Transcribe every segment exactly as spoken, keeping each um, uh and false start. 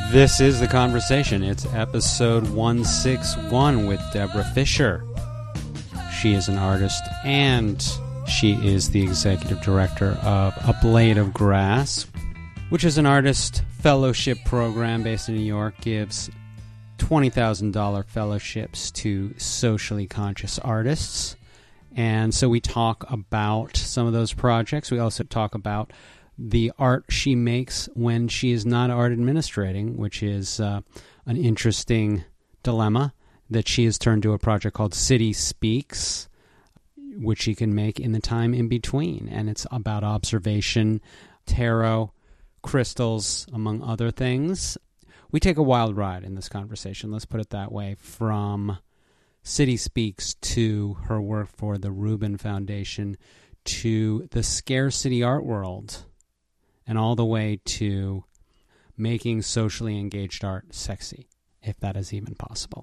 This is The Conversation. It's episode one sixty-one with Deborah Fisher. She is an artist and she is the executive director of A Blade of Grass, which is an artist fellowship program based in New York, gives twenty thousand dollars fellowships to socially conscious artists. And so we talk about some of those projects. We also talk about the art she makes when she is not art administrating, which is uh, an interesting dilemma that she has turned to a project called City Speaks, which she can make in the time in between. And it's about observation, tarot, crystals, among other things. We take a wild ride in this conversation, let's put it that way, from City Speaks to her work for the Rubin Foundation to the scarcity art world, and all the way to making socially engaged art sexy, if that is even possible.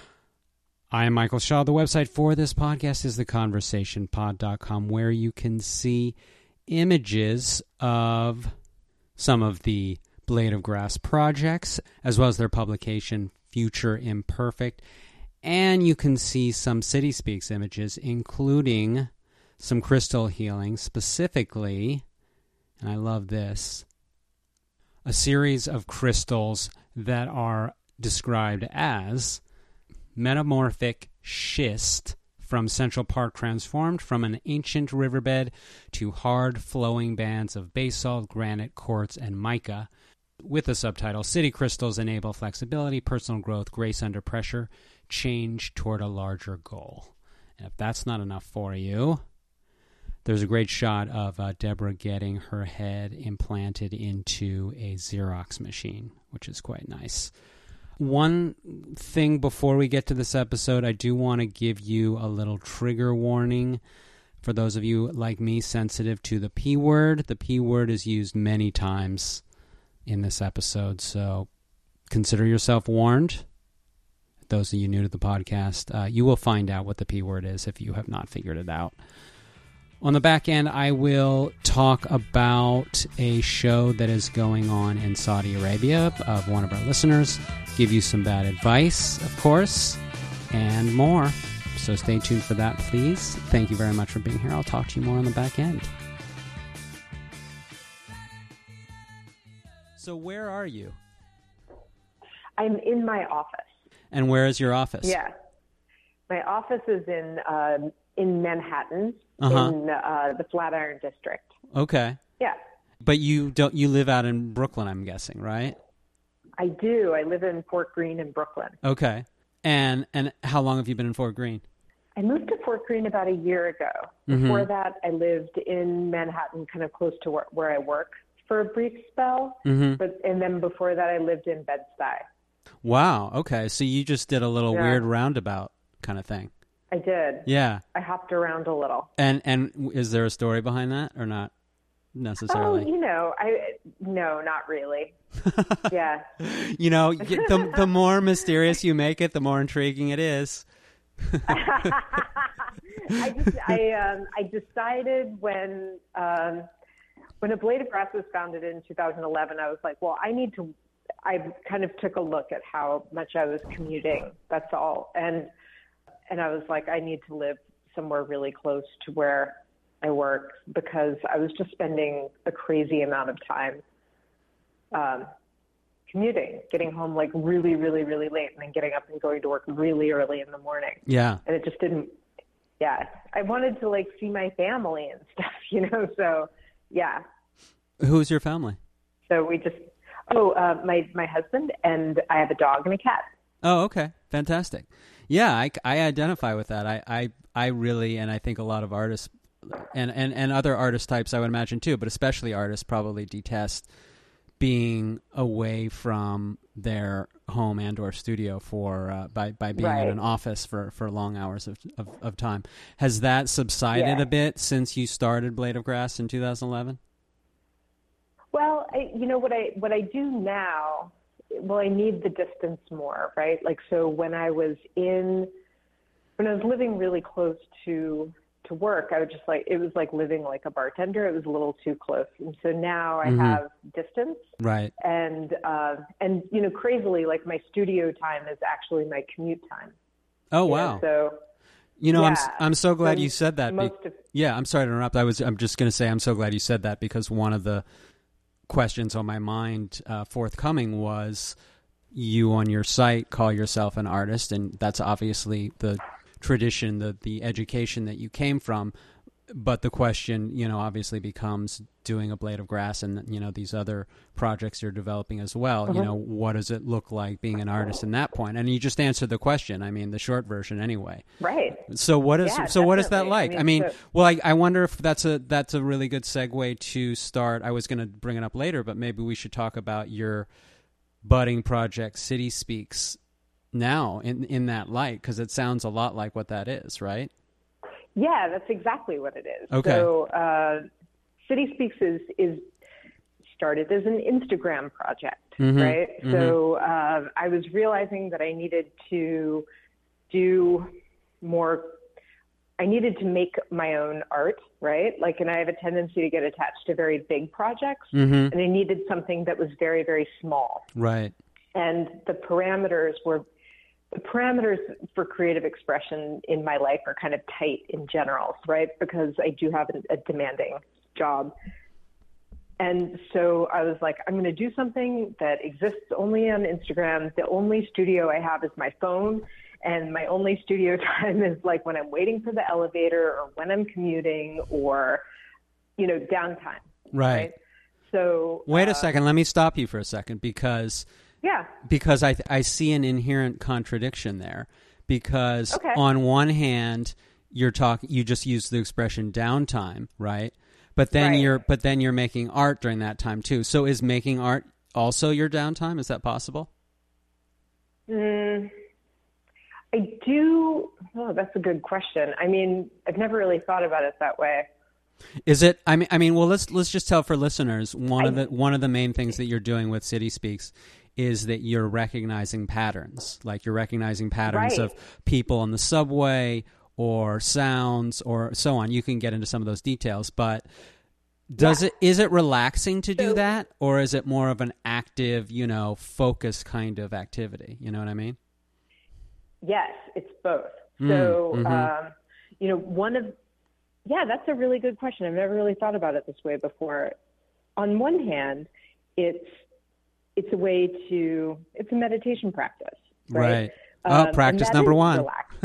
I am Michael Shaw. The website for this podcast is the conversation pod dot com, where you can see images of some of the Blade of Grass projects, as well as their publication, Future Imperfect. And you can see some City Speaks images, including some crystal healing, specifically, and I love this, a series of crystals that are described as metamorphic schist from Central Park, transformed from an ancient riverbed to hard flowing bands of basalt, granite, quartz, and mica, with the subtitle, City Crystals Enable Flexibility, Personal Growth, Grace Under Pressure, Change Toward a Larger Goal. And if that's not enough for you, there's a great shot of uh, Deborah getting her head implanted into a Xerox machine, which is quite nice. One thing before we get to this episode, I do want to give you a little trigger warning. For those of you like me sensitive to the P word, the P word is used many times in this episode, so consider yourself warned. Those of you new to the podcast, uh, you will find out what the P word is if you have not figured it out. On the back end, I will talk about a show that is going on in Saudi Arabia of one of our listeners, give you some bad advice, of course, and more. So stay tuned for that, please. Thank you very much for being here. I'll talk to you more on the back end. So where are you? I'm in my office. And where is your office? Yeah. My office is in uh, in Manhattan, uh-huh. in uh, the Flatiron District. Okay. Yeah. But you don't you live out in Brooklyn, I'm guessing, right? I do. I live in Fort Greene in Brooklyn. Okay. And and how long have you been in Fort Greene? I moved to Fort Greene about a year ago. Mm-hmm. Before that, I lived in Manhattan, kind of close to where, where I work for a brief spell. Mm-hmm. But and then before that, I lived in Bed-Stuy. Wow. Okay. So you just did a little Yeah. weird roundabout kind of thing. I did. Yeah. I hopped around a little. And and is there a story behind that or not necessarily? Oh, you know, I no, not really. Yeah. You know, the the more mysterious you make it, the more intriguing it is. I just I um I decided when um when A Blade of Grass was founded in two thousand eleven, I was like, well, I need to. I kind of took a look at how much I was commuting. That's all, and and I was like, I need to live somewhere really close to where I work, because I was just spending a crazy amount of time um, commuting, getting home like really, really, really late, and then getting up and going to work really early in the morning. Yeah. And it just didn't. Yeah, I wanted to like see my family and stuff, you know. So yeah. Who's your family? So we just. Oh, uh, my, my husband, and I have a dog and a cat. Oh, okay. Fantastic. Yeah, I, I identify with that. I, I, I really, and I think a lot of artists, and, and, and other artist types I would imagine too, but especially artists probably detest being away from their home and or studio for uh, by, by being right. in an office for, for long hours of, of, of time. Has that subsided yeah. a bit since you started Blade of Grass in two thousand eleven? Well, I, you know, what I what I do now, well, I need the distance more, right? Like, so when I was in, when I was living really close to to work, I would just like, it was like living like a bartender. It was a little too close. And so now I mm-hmm. have distance. Right. And, uh, and, you know, crazily, like my studio time is actually my commute time. Oh, wow. Yeah, so, you know, yeah. I'm, I'm so glad so you said that. Most Be- of, yeah, I'm sorry to interrupt. I was, I'm just going to say, I'm so glad you said that, because one of the questions on my mind uh, forthcoming was, you on your site call yourself an artist, and that's obviously the tradition, the the education that you came from. But the question, you know, obviously becomes, doing A Blade of Grass and, you know, these other projects you're developing as well, mm-hmm. you know, what does it look like being an artist in that point? And you just answered the question. I mean, the short version anyway. Right. So what is, yeah, so what is that like? I mean, I mean so, well, I, I wonder if that's a, that's a really good segue to start. I was going to bring it up later, but maybe we should talk about your budding project, City Speaks, now in, in that light, because it sounds a lot like what that is, right? Yeah, that's exactly what it is. Okay. So uh, City Speaks is, is started as an Instagram project, mm-hmm. right? Mm-hmm. So uh, I was realizing that I needed to do more, I needed to make my own art, right? Like, and I have a tendency to get attached to very big projects, mm-hmm. and I needed something that was very, very small. Right. And the parameters were The parameters for creative expression in my life are kind of tight in general, right? Because I do have a, a demanding job. And so I was like, I'm going to do something that exists only on Instagram. The only studio I have is my phone. And my only studio time is like when I'm waiting for the elevator, or when I'm commuting, or, you know, downtime. Right. right? So wait uh, a second. Let me stop you for a second, because Yeah. Because I I see an inherent contradiction there. Because okay. on one hand, you're talking, you just use the expression downtime, right? But then right. you're but then you're making art during that time too. So is making art also your downtime? Is that possible? Mm, I do. Oh, that's a good question. I mean, I've never really thought about it that way. Is it? I mean, I mean. Well, let's let's just tell for listeners, one I, of the one of the main things that you're doing with City Speaks is that you're recognizing patterns. Like, you're recognizing patterns right. of people on the subway, or sounds, or so on. You can get into some of those details, but does yeah. it is it relaxing to do so, that, or is it more of an active, you know, focused kind of activity? You know what I mean? Yes, it's both. Mm, so, mm-hmm. um, you know, one of yeah, that's a really good question. I've never really thought about it this way before. On one hand, it's it's a way to it's a meditation practice, right? Right. Oh, um, practice number one.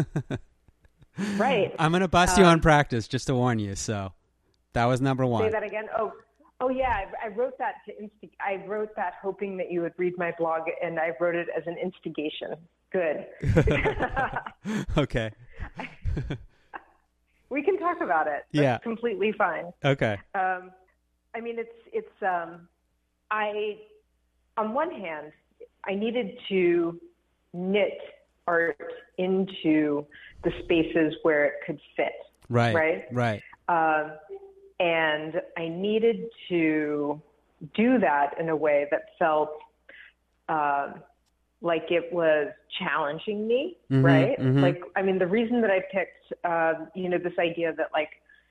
Right. I'm going to bust um, you on practice just to warn you. So that was number one. Say that again. Oh, oh yeah. I, I wrote that to insti- I wrote that hoping that you would read my blog, and I wrote it as an instigation. Good. Okay. We can talk about it. That's yeah. completely fine. Okay. Um, I mean, it's it's. Um, I, on one hand, I needed to knit art into the spaces where it could fit. Right. Right. Right. Um, and I needed to do that in a way that felt um, like it was challenging me, mm-hmm, right? Mm-hmm. Like, I mean, the reason that I picked, uh, you know, this idea that, like,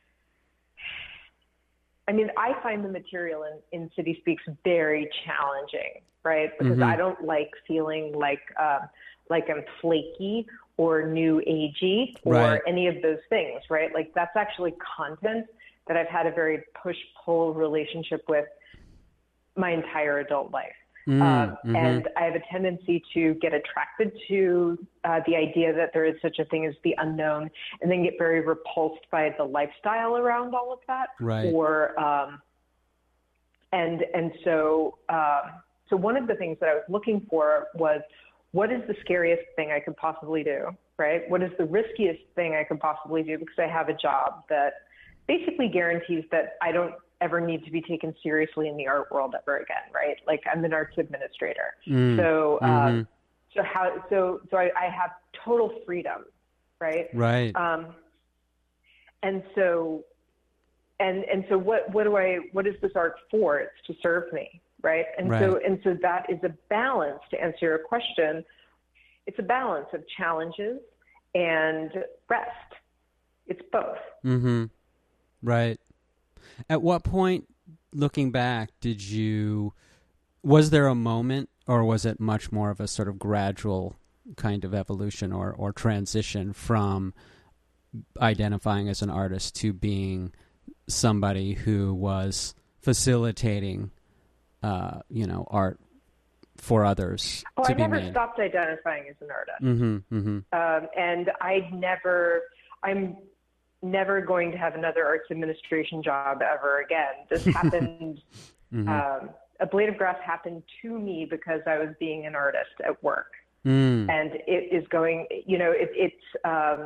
I mean, I find the material in, in City Speaks very challenging, right? Because mm-hmm. I don't like feeling like uh, like I'm flaky or new agey or right. any of those things, right? Like, that's actually content that I've had a very push-pull relationship with my entire adult life. Mm, um, mm-hmm. And I have a tendency to get attracted to uh, the idea that there is such a thing as the unknown, and then get very repulsed by the lifestyle around all of that. Right. Or, um, and and so uh, so one of the things that I was looking for was, what is the scariest thing I could possibly do, right? What is the riskiest thing I could possibly do? Because I have a job that basically guarantees that I don't ever need to be taken seriously in the art world ever again, right? Like, I'm an arts administrator. Mm, so, um, mm-hmm. so how, so, so I, I have total freedom, right? Right. Um, and so, and, and so what, what do I, what is this art for? It's to serve me. Right. And right. so, and so that is a balance, to answer your question. It's a balance of challenges and rest. It's both. Mm-hmm. Right. At what point, looking back, did you, was there a moment, or was it much more of a sort of gradual kind of evolution or, or transition from identifying as an artist to being somebody who was facilitating, uh, you know, art for others oh, to I be never made? stopped identifying as an artist. Mm-hmm, mm-hmm. Um, and I never, I'm never going to have another arts administration job ever again. This happened, mm-hmm. um, A Blade of Grass happened to me because I was being an artist at work. Mm. And it is going, you know, it, it's, um,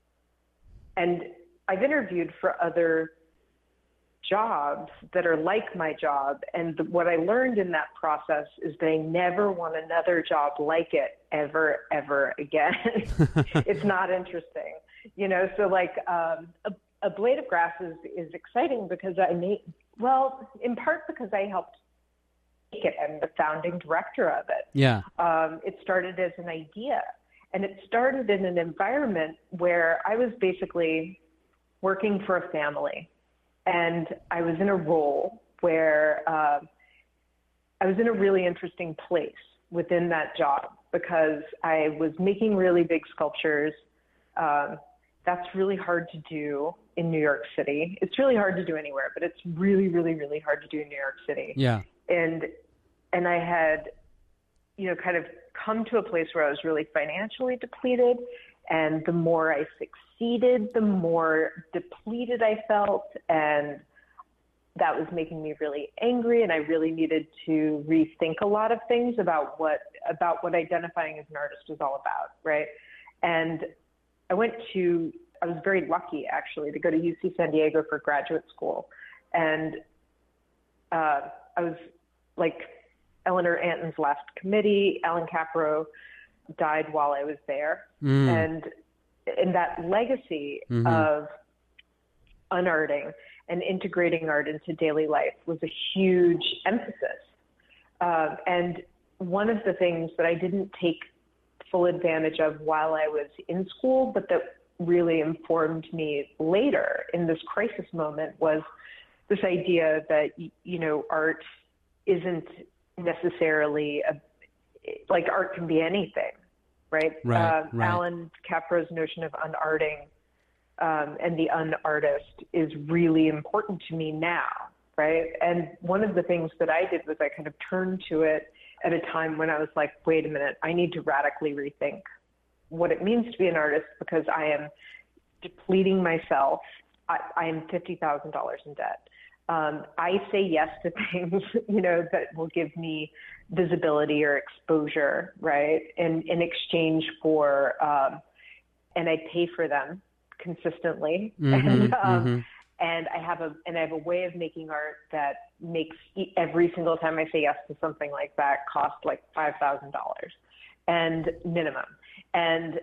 and I've interviewed for other jobs that are like my job. And the, what I learned in that process is they never want another job like it ever, ever again. It's not interesting, you know? So like, um, a, a Blade of Grass is, is exciting because I made, well, in part because I helped make it. I'm the founding director of it. Yeah. Um, it started as an idea, and it started in an environment where I was basically working for a family. And I was in a role where uh, I was in a really interesting place within that job because I was making really big sculptures. Um, that's really hard to do in New York City. It's really hard to do anywhere, but it's really, really, really hard to do in New York City. Yeah. And and I had, you know, kind of come to a place where I was really financially depleted. And the more I succeeded, the more depleted I felt. And that was making me really angry. And I really needed to rethink a lot of things about what, about what identifying as an artist was all about. Right. And I went to, I was very lucky actually to go to U C San Diego for graduate school. And uh, I was like Eleanor Anton's last committee. Alan Capro died while I was there. Mm. And and that legacy mm-hmm. of unarting and integrating art into daily life was a huge emphasis. Uh, and one of the things that I didn't take full advantage of while I was in school, but that really informed me later in this crisis moment was this idea that, you know, art isn't necessarily a, like art can be anything, right? Right, um, right. Alan Capro's notion of unarting um, and the unartist is really important to me now, right? And one of the things that I did was I kind of turned to it at a time when I was like, wait a minute, I need to radically rethink what it means to be an artist because I am depleting myself. I, I am fifty thousand dollars in debt. Um, I say yes to things, you know, that will give me visibility or exposure, right? In, in exchange for, um, and I pay for them consistently. Mm-hmm, and, um, mm-hmm. and I have a, and I have a way of making art that makes e- every single time I say yes to something like that cost like five thousand dollars and minimum. And,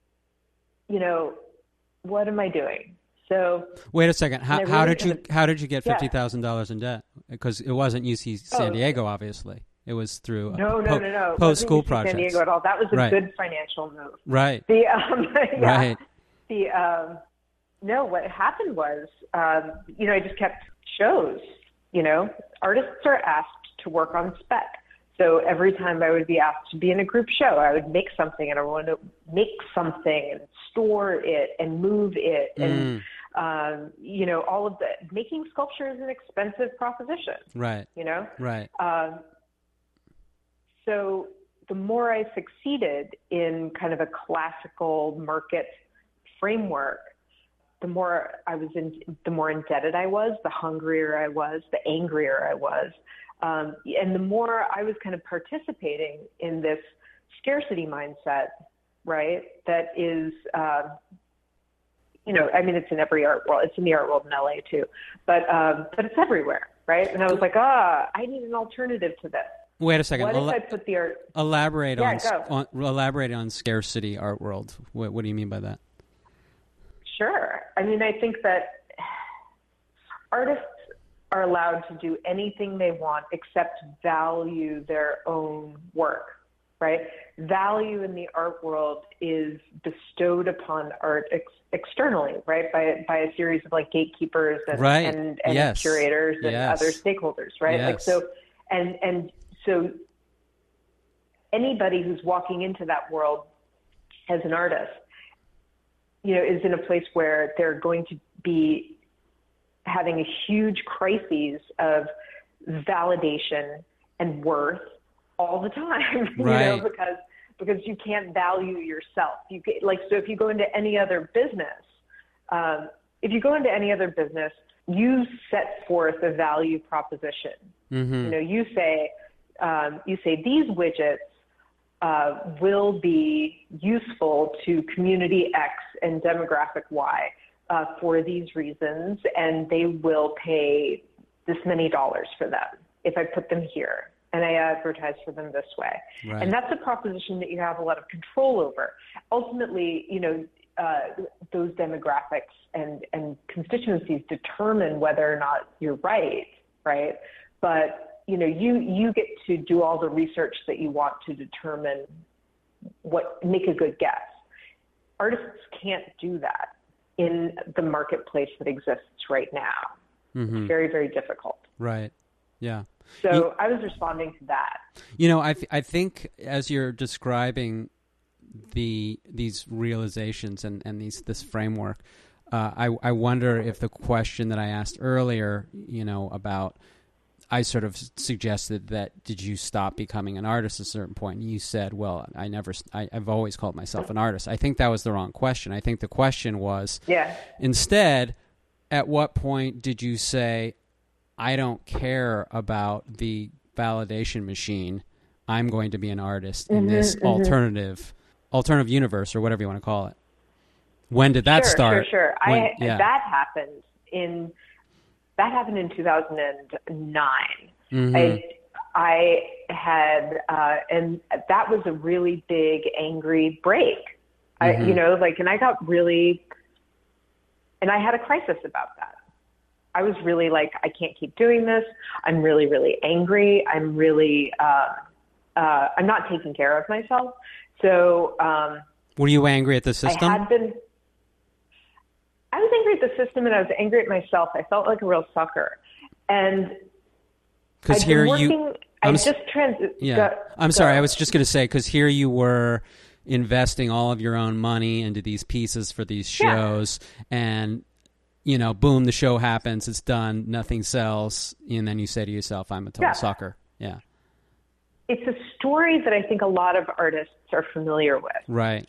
you know, what am I doing? So wait a second. How, really, how did you how did you get yeah. fifty thousand dollars in debt? Because it wasn't U C San Oh. Diego, obviously. It was through No, a no, po- no, no. It post school wasn't U C projects. San Diego at all. That was a Right. good financial move. Right. The um, yeah, Right. The um, no, what happened was, um, you know, I just kept shows. You know, artists are asked to work on spec. So every time I would be asked to be in a group show, I would make something and I wanted to make something and store it and move it and. Mm. Um, you know, all of that. Making sculpture is an expensive proposition. Right. You know? Right. Um, so the more I succeeded in kind of a classical market framework, the more I was in, the more indebted I was, the hungrier I was, the angrier I was. Um, and the more I was kind of participating in this scarcity mindset, right? That is, uh, you know, I mean, it's in every art world. It's in the art world in L A too, but um, but it's everywhere, right? And I was like, ah, I need an alternative to this. Wait a second. What Ela- if I put the art? elaborate Yeah, on, go. on elaborate on scarcity art world. What, what do you mean by that? Sure. I mean, I think that artists are allowed to do anything they want except value their own work, right? Value in the art world is bestowed upon art ex- externally, right? By by a series of like gatekeepers and right. and, and yes. curators and yes. other stakeholders, right? Yes. Like so, and and so anybody who's walking into that world as an artist, you know, is in a place where they're going to be having a huge crises of validation and worth all the time, you right. know, because because you can't value yourself. You get, like so if you go into any other business, um, if you go into any other business, you set forth a value proposition. Mm-hmm. You know, you say um, you say these widgets uh, will be useful to community X and demographic Y uh, for these reasons, and they will pay this many dollars for them if I put them here and I advertise for them this way. Right. And that's a proposition that you have a lot of control over. Ultimately, you know, uh, those demographics and, and constituencies determine whether or not you're right, right? But, you know, you, you get to do all the research that you want to determine what, make a good guess. Artists can't do that in the marketplace that exists right now. Mm-hmm. It's very, very difficult. Right. Yeah. So you, I was responding to that. You know, I, th- I think as you're describing the these realizations and, and these this framework, uh, I, I wonder if the question that I asked earlier, you know, about, I sort of suggested that, did you stop becoming an artist at a certain point? And you said, well, I never, I, I've always called myself an artist. I think that was the wrong question. I think the question was, yeah. instead, at what point did you say, I don't care about the validation machine, I'm going to be an artist in mm-hmm, this mm-hmm. alternative, alternative universe, or whatever you want to call it? When did that sure, start? Sure, sure. When, I, yeah. That happened in, that happened in two thousand nine. Mm-hmm. I, I had, uh, and that was a really big, angry break. Mm-hmm. I, you know, like, and I got really, and I had a crisis about that. I was really like, I can't keep doing this. I'm really, really angry. I'm really, uh, uh, I'm not taking care of myself. So, um, were you angry at the system? I had been, I was angry at the system and I was angry at myself. I felt like a real sucker. And because here working, you, I'm I just trans. Yeah, go, I'm sorry. go. I was just going to say, because here you were investing all of your own money into these pieces for these shows, yeah. and you know, boom, the show happens, it's done, nothing sells, and then you say to yourself, I'm a total yeah. sucker. Yeah. It's a story that I think a lot of artists are familiar with. Right.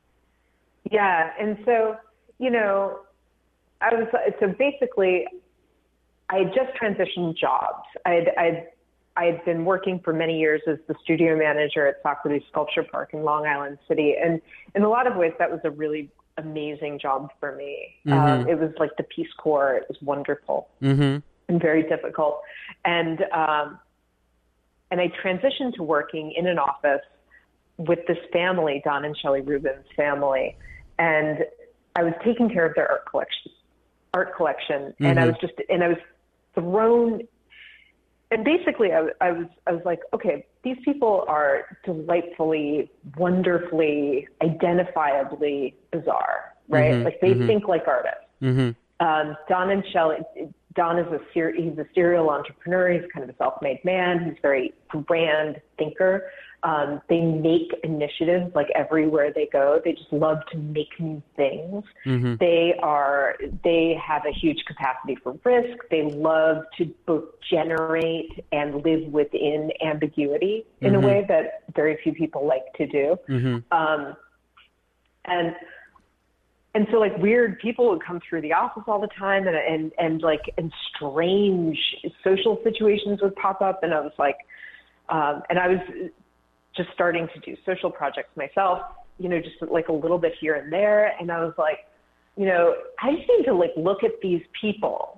Yeah, and so, you know, I was, so basically, I had just transitioned jobs. I'd, I'd, I had been working for many years as the studio manager at Socrates Sculpture Park in Long Island City, and in a lot of ways, that was a really amazing job for me. Mm-hmm. Um, it was like the Peace Corps. It was wonderful mm-hmm. and very difficult. And, um, and I transitioned to working in an office with this family, Don and Shelley Rubin's family. And I was taking care of their art collection, art collection. Mm-hmm. And I was just, and I was thrown, and basically I, I was, I was like, okay, these people are delightfully, wonderfully, identifiably bizarre, right? Mm-hmm, like they mm-hmm. think like artists. Mm-hmm. Um, Don and Shelley, Don is a ser- he's a serial entrepreneur. He's kind of a self-made man. He's a very grand thinker. Um, they make initiatives like everywhere they go. They just love to make new things. Mm-hmm. They are, they have a huge capacity for risk. They love to both generate and live within ambiguity in mm-hmm. a way that very few people like to do. Mm-hmm. Um, and, and so like weird people would come through the office all the time, and, and, and like, and strange social situations would pop up. And I was like, um, and I was, just starting to do social projects myself, you know, just like a little bit here and there. And I was like, you know, I just need to like look at these people,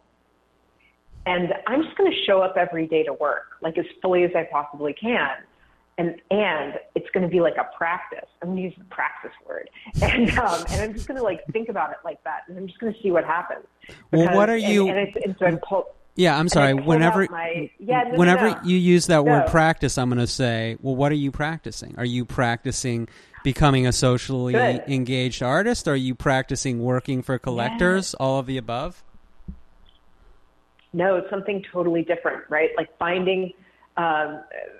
and I'm just going to show up every day to work, like as fully as I possibly can. And, and it's going to be like a practice. I'm going to use the practice word. And, um, and I'm just going to like think about it like that. And I'm just going to see what happens. Because, well, what are you, and, and, it's, and so I'm pulled, Yeah, I'm sorry. Whenever, my, yeah, no, whenever no, no. you use that no. word practice, I'm going to say, well, what are you practicing? Are you practicing becoming a socially Good. engaged artist? Are you practicing working for collectors? Yeah. All of the above? No, it's something totally different, right? Like finding, um,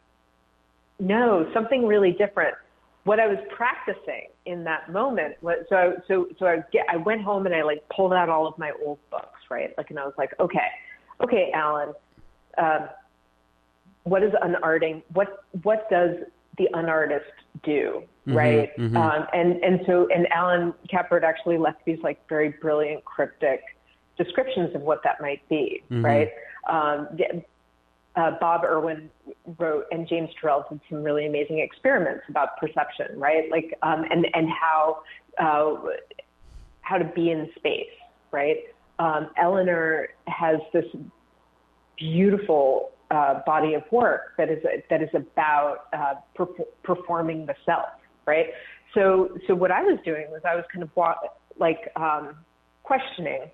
no, something really different. What I was practicing in that moment was, so, so, so I get, I went home and I like pulled out all of my old books, right? Like, and I was like, okay, okay, Alan, um, what is unarting? What, what does the unartist do? Mm-hmm, right. Mm-hmm. Um, and, and so, and Alan Kappert actually left these like very brilliant, cryptic descriptions of what that might be. Mm-hmm. Right. Um, uh, Bob Irwin wrote, and James Turrell did some really amazing experiments about perception, right? Like, um, and, and how, uh, how to be in space, right? Um, Eleanor has this beautiful uh, body of work that is, that is about uh, per- performing the self, right? So, so what I was doing was I was kind of like um, questioning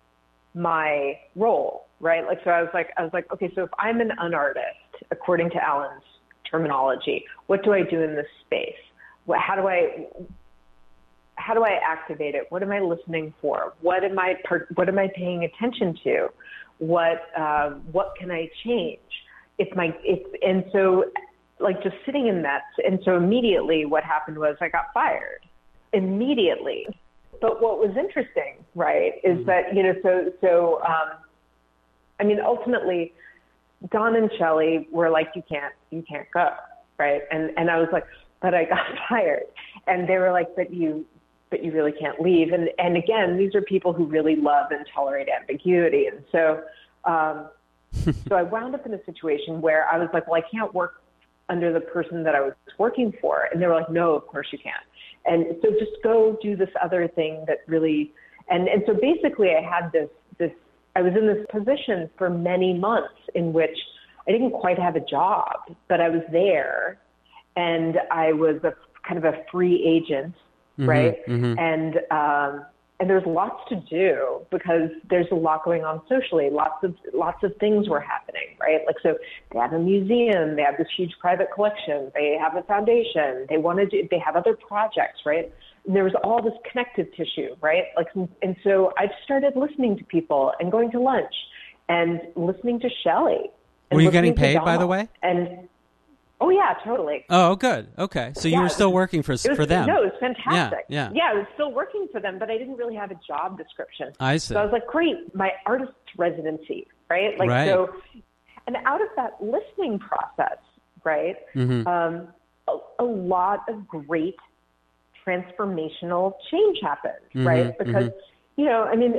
my role, right? Like, so I was like, I was like, okay, so if I'm an unartist, according to Alan's terminology, what do I do in this space? What, how do I, how do I activate it? What am I listening for? What am I, what am I paying attention to? What, uh, what can I change? If my, if, and so like just sitting in that. And so immediately what happened was I got fired immediately. But what was interesting, right, is mm-hmm. that, you know, so, so, um, I mean, ultimately, Don and Shelley were like, you can't, you can't go, right? And and I was like, but I got fired. And they were like, but you, but you really can't leave. And and again, these are people who really love and tolerate ambiguity. And so, um, so I wound up in a situation where I was like, well, I can't work under the person that I was working for. And they were like, no, of course you can't. And so just go do this other thing that really, and, and so basically I had this, this, I was in this position for many months in which I didn't quite have a job, but I was there and I was a kind of a free agent, mm-hmm, right? Mm-hmm. And, um, and there's lots to do because there's a lot going on socially. Lots of lots of things were happening, right? Like, so they have a museum, they have this huge private collection, they have a foundation, they want to do, they have other projects, right? And there was all this connective tissue, right? Like, and so I started listening to people and going to lunch and listening to Shelley. Were you getting paid, by the way? And oh yeah, totally. Oh, good. Okay, so yeah, you were still was, working for was, for them. No, it was fantastic. Yeah, yeah, yeah. I was still working for them, but I didn't really have a job description. I see. So I was like, great, my artist residency, right? Like right. so, and out of that listening process, right, mm-hmm. um, a, a lot of great transformational change happened, mm-hmm, right? Because mm-hmm. you know, I mean.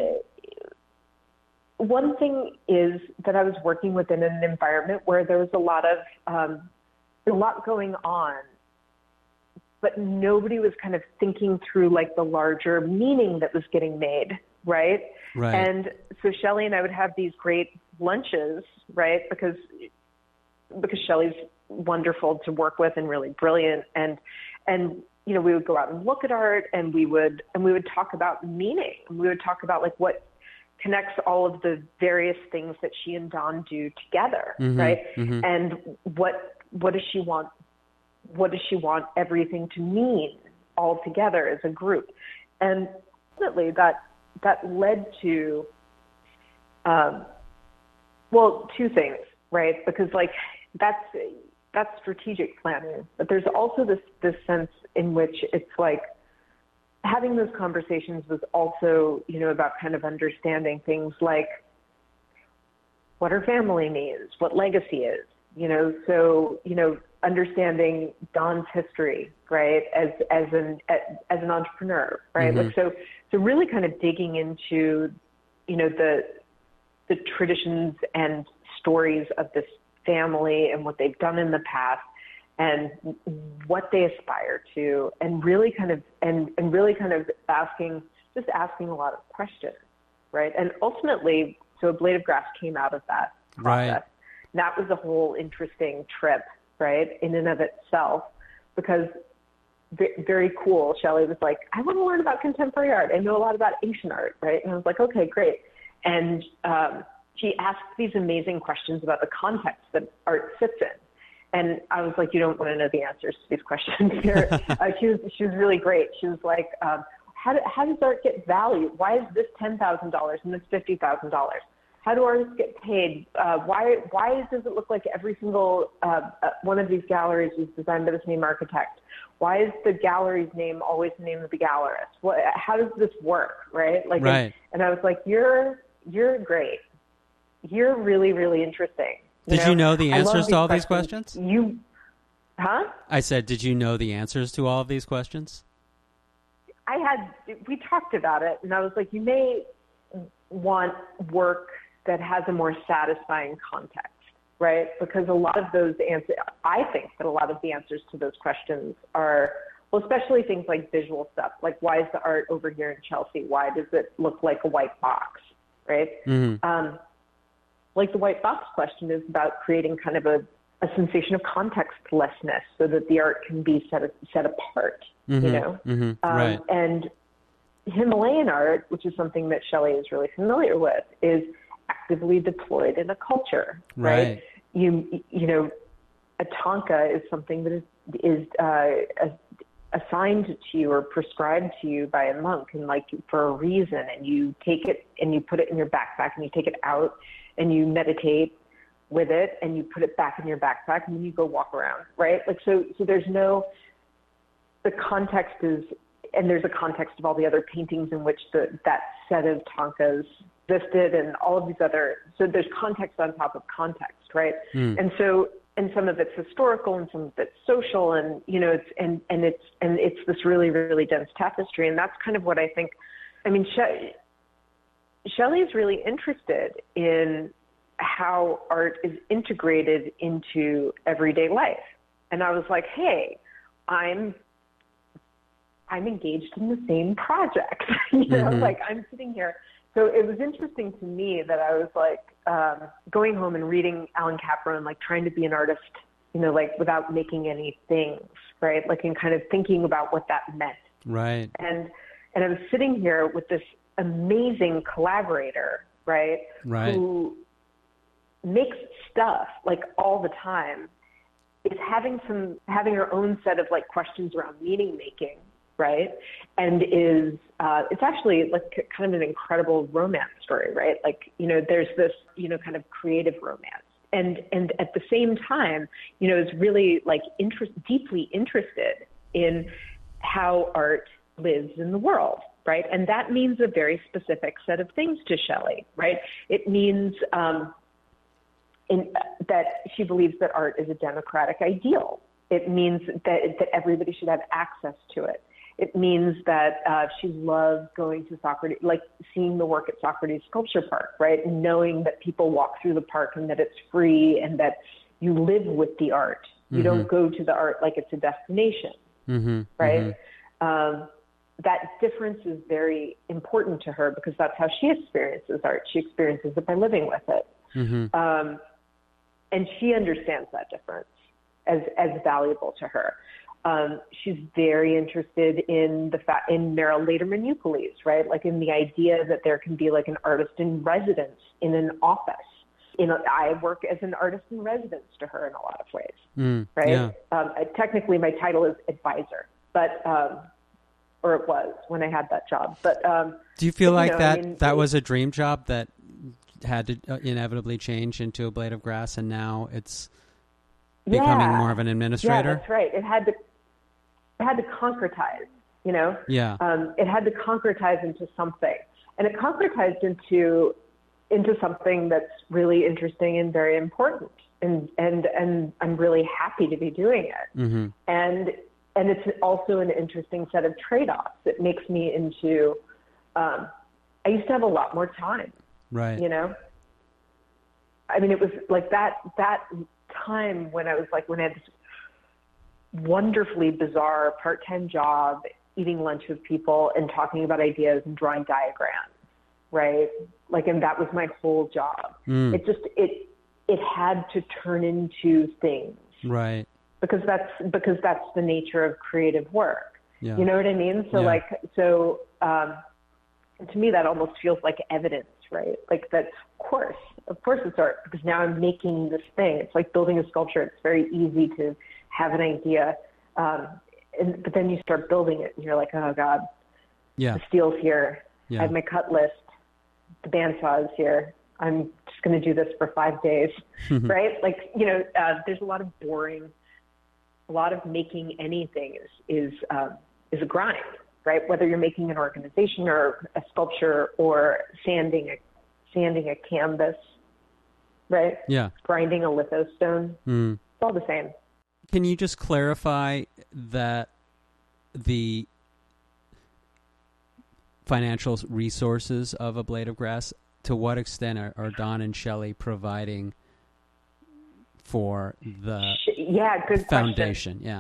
One thing is that I was working within an environment where there was a lot of um, a lot going on, but nobody was kind of thinking through like the larger meaning that was getting made, right? Right. And so Shelley and I would have these great lunches, right? Because because Shelley's wonderful to work with and really brilliant, and and you know we would go out and look at art, and we would and we would talk about meaning, and we would talk about like what connects all of the various things that she and Don do together, mm-hmm, right? Mm-hmm. And what what does she want? What does she want everything to mean all together as a group? And ultimately, that that led to, um, well, two things, right? Because like that's that's strategic planning, but there's also this this sense in which it's like. Having those conversations was also, you know, about kind of understanding things like what her family means, what legacy is, you know, so, you know, understanding Don's history, right, as as an as an entrepreneur, right? Mm-hmm. Like so so really kind of digging into, you know, the the traditions and stories of this family and what they've done in the past. And what they aspire to, and really kind of, and, and really kind of asking, just asking a lot of questions, right? And ultimately, so A Blade of Grass came out of that process. Right. And that was a whole interesting trip, right, in and of itself, because very cool. Shelley was like, I want to learn about contemporary art. I know a lot about ancient art, right? And I was like, okay, great. And um, she asked these amazing questions about the context that art sits in. And I was like, you don't want to know the answers to these questions here. uh, she was she was really great. She was like, um, how, do, how does art get value? Why is this ten thousand dollars and this fifty thousand dollars? How do artists get paid? Uh, why why does it look like every single uh, uh, one of these galleries was designed by the same architect? Why is the gallery's name always the name of the gallerist? What, how does this work, right? Like, right. And, and I was like, you're you're great. You're really, really interesting. Did you know, you know the answers to all questions. these questions? You, huh? I said, did you know the answers to all of these questions? I had, we talked about it, and I was like, you may want work that has a more satisfying context, right? Because a lot of those answers, I think that a lot of the answers to those questions are, well, especially things like visual stuff, like why is the art over here in Chelsea? Why does it look like a white box, right? Mm-hmm. Um, like the white box question is about creating kind of a, a sensation of contextlessness so that the art can be set, set apart, mm-hmm, you know? Mm-hmm, um, right. And Himalayan art, which is something that Shelley is really familiar with, is actively deployed in a culture, right? right? You, you know, a thangka is something that is, is uh, assigned to you or prescribed to you by a monk, and like for a reason, and you take it and you put it in your backpack and you take it out and you meditate with it and you put it back in your backpack and then you go walk around, right? Like, so, so there's no, the context is, and there's a context of all the other paintings in which the, that set of thangkas existed and all of these other, so there's context on top of context, right? Mm. And so, and some of it's historical and some of it's social, and, you know, it's, and, and it's, and it's this really, really dense tapestry. And that's kind of what I think, I mean, she, Shelley is really interested in how art is integrated into everyday life. And I was like, hey, I'm I'm engaged in the same project. you know, mm-hmm. like I'm sitting here. So it was interesting to me that I was like um, going home and reading Alan Capro and like trying to be an artist, you know, like without making any things, right? Like, and kind of thinking about what that meant. Right. And and I was sitting here with this amazing collaborator, right? Right. Who makes stuff like all the time, is having some, having her own set of like questions around meaning making, right? And is, uh, it's actually like kind of an incredible romance story, right? Like, you know, there's this, you know, kind of creative romance. And, and at the same time, you know, is really like interest, deeply interested in how art lives in the world, right? And that means a very specific set of things to Shelley, right? It means um, in, that she believes that art is a democratic ideal. It means that, that everybody should have access to it. It means that uh, she loves going to Socrates, like seeing the work at Socrates Sculpture Park, right? And knowing that people walk through the park and that it's free and that you live with the art. You mm-hmm. don't go to the art like it's a destination, mm-hmm. right? Mm-hmm. Um, that difference is very important to her because that's how she experiences art. She experiences it by living with it. Mm-hmm. Um, and she understands that difference as, as valuable to her. Um, she's very interested in the fa- in Meryl Lederman Euclides, right? Like in the idea that there can be like an artist in residence in an office. You know, I work as an artist in residence to her in a lot of ways, mm, right? Yeah. Um, I, technically, my title is advisor, but um, or it was when I had that job. But um, do you feel but, like you know, that I mean, that it, was a dream job that had to uh, inevitably change into a blade of grass, and now it's becoming yeah, more of an administrator? Yeah, that's right. It had to it had to concretize, you know. Yeah. Um, it had to concretize into something, and it concretized into into something that's really interesting and very important, and and and I'm really happy to be doing it. Mm-hmm. And and it's also an interesting set of trade-offs. It makes me into. Um, I used to have a lot more time. Right. You know. I mean, it was like that that time when I was like when I had this wonderfully bizarre part-time job, eating lunch with people and talking about ideas and drawing diagrams, right? Like, and that was my whole job. Mm. It just, it, it had to turn into things. Right. Because that's, because that's the nature of creative work. Yeah. You know what I mean? So yeah. like, so, um, to me, that almost feels like evidence, right? Like that course, of course it's art, because now I'm making this thing. It's like building a sculpture. It's very easy to have an idea, um, and, but then you start building it, and you're like, oh God, yeah. the steel's here. Yeah. I have my cut list. The bandsaw is here. I'm just going to do this for five days, right? Like, you know, uh, there's a lot of boring, a lot of making anything is is um, is a grind, right? Whether you're making an organization or a sculpture or sanding a sanding a canvas, right? Yeah. Grinding a lithostone. Mm. It's all the same. Can you just clarify that the financial resources of A Blade of Grass, to what extent are, are Don and Shelley providing for the yeah, good foundation? Question. Yeah.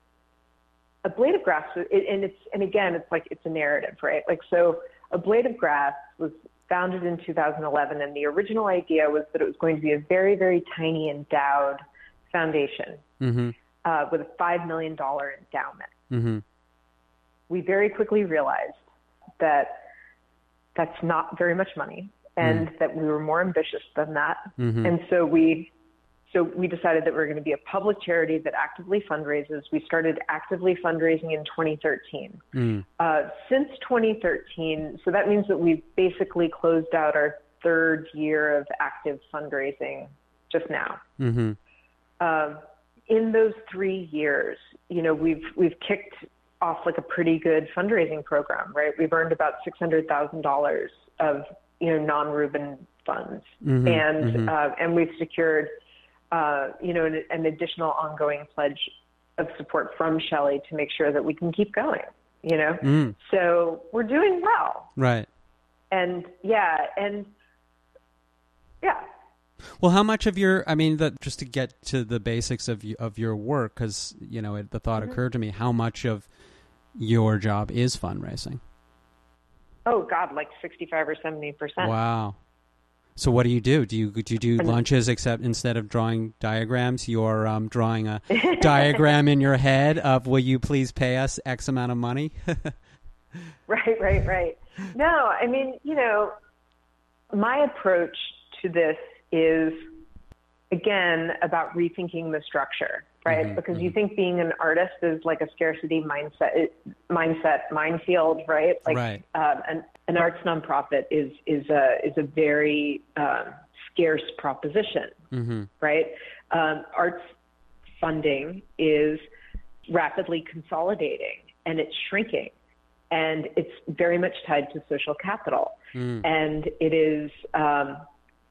A Blade of Grass, it, and it's and again, it's like it's a narrative, right? Like, so A Blade of Grass was founded in two thousand eleven, and the original idea was that it was going to be a very, very tiny endowed foundation mm-hmm. uh, with a five million dollars endowment. Mm-hmm. We very quickly realized that that's not very much money, and mm. that we were more ambitious than that. Mm-hmm. And so we so we decided that we were going to be a public charity that actively fundraises. We started actively fundraising in twenty thirteen. Mm. Uh, since twenty thirteen, so that means that we've basically closed out our third year of active fundraising just now. Mm-hmm. Um, in those three years, you know, we've we've kicked off like a pretty good fundraising program, right? We've earned about six hundred thousand dollars of, you know, non-Reuben funds. Mm-hmm, and, mm-hmm. Uh, and we've secured, uh, you know, an, an additional ongoing pledge of support from Shelley to make sure that we can keep going, you know? Mm. So we're doing well. Right. And yeah. And yeah. Well, how much of your, I mean, the, just to get to the basics of of your work, because, you know, it, the thought mm-hmm. occurred to me, how much of your job is fundraising? Oh, God, like sixty-five or seventy percent. Wow. So what do you do? Do you do you do lunches, except instead of drawing diagrams, you're um, drawing a diagram in your head of, will you please pay us X amount of money? Right, right, right. No, I mean, you know, my approach to this is, again, about rethinking the structure, right? Mm-hmm, because mm-hmm. you think being an artist is like a scarcity mindset, mindset minefield, right? Like right. Um, an, an arts nonprofit is is a is a very um, scarce proposition, mm-hmm. right? Um, arts funding is rapidly consolidating, and it's shrinking, and it's very much tied to social capital, mm. and it is. Um,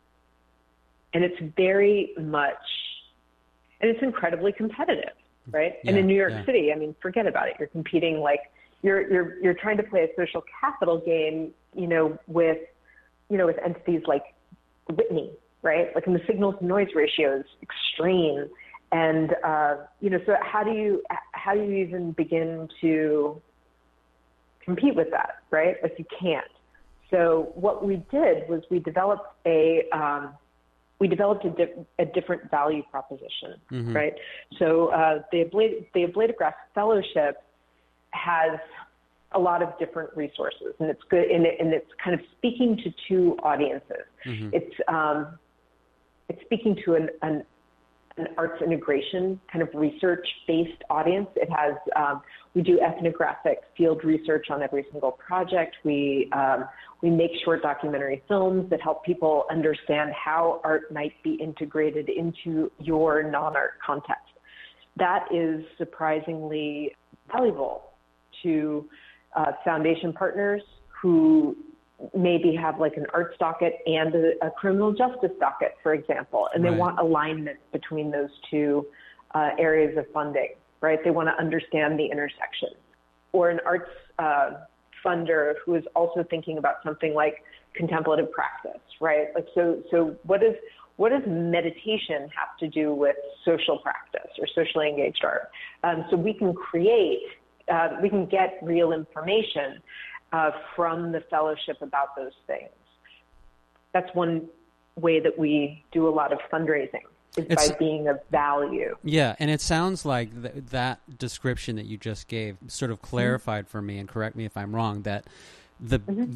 And it's very much, and it's incredibly competitive, right? Yeah, and in New York yeah. City, I mean, forget about it. You're competing like you're you're you're trying to play a social capital game, you know, with you know with entities like Whitney, right? Like, and the signal to noise ratio is extreme, and uh, you know, so how do you how do you even begin to compete with that, right? Like, you can't. So what we did was we developed a um, we developed a, di- a different value proposition, mm-hmm. right? So uh, the, Ablade, the A Blade of Grass Fellowship has a lot of different resources, and it's good, and, it, and it's kind of speaking to two audiences. Mm-hmm. It's um, it's speaking to an, an an arts integration kind of research-based audience. It has um, we do ethnographic field research on every single project. We um, we make short documentary films that help people understand how art might be integrated into your non-art context. That is surprisingly valuable to uh, foundation partners who maybe have like an arts docket and a, a criminal justice docket, for example, and they right. want alignment between those two uh, areas of funding, right? They want to understand the intersection. Or an arts uh, funder who is also thinking about something like contemplative practice, right? Like, so, so what is what does meditation have to do with social practice or socially engaged art? Um, so we can create, uh, we can get real information uh, from the fellowship about those things. That's one way that we do a lot of fundraising, is it's, by being of value. Yeah, and it sounds like th- that description that you just gave sort of clarified mm-hmm. for me, and correct me if I'm wrong, that the mm-hmm. the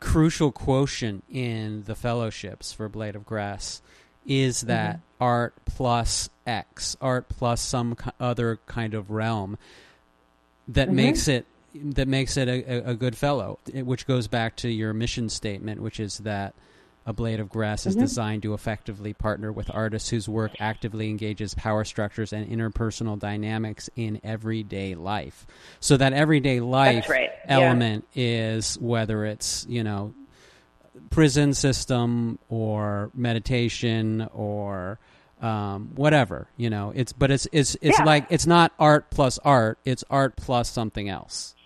crucial quotient in the fellowships for Blade of Grass is that mm-hmm. art plus X, art plus some other kind of realm that mm-hmm. makes it that makes it a, a good fellow, which goes back to your mission statement, which is that A Blade of Grass is mm-hmm. designed to effectively partner with artists whose work actively engages power structures and interpersonal dynamics in everyday life. So that everyday life right. element yeah. is whether it's, you know, prison system or meditation or um, whatever, you know, it's, but it's, it's, it's yeah. like, it's not art plus art, it's art plus something else.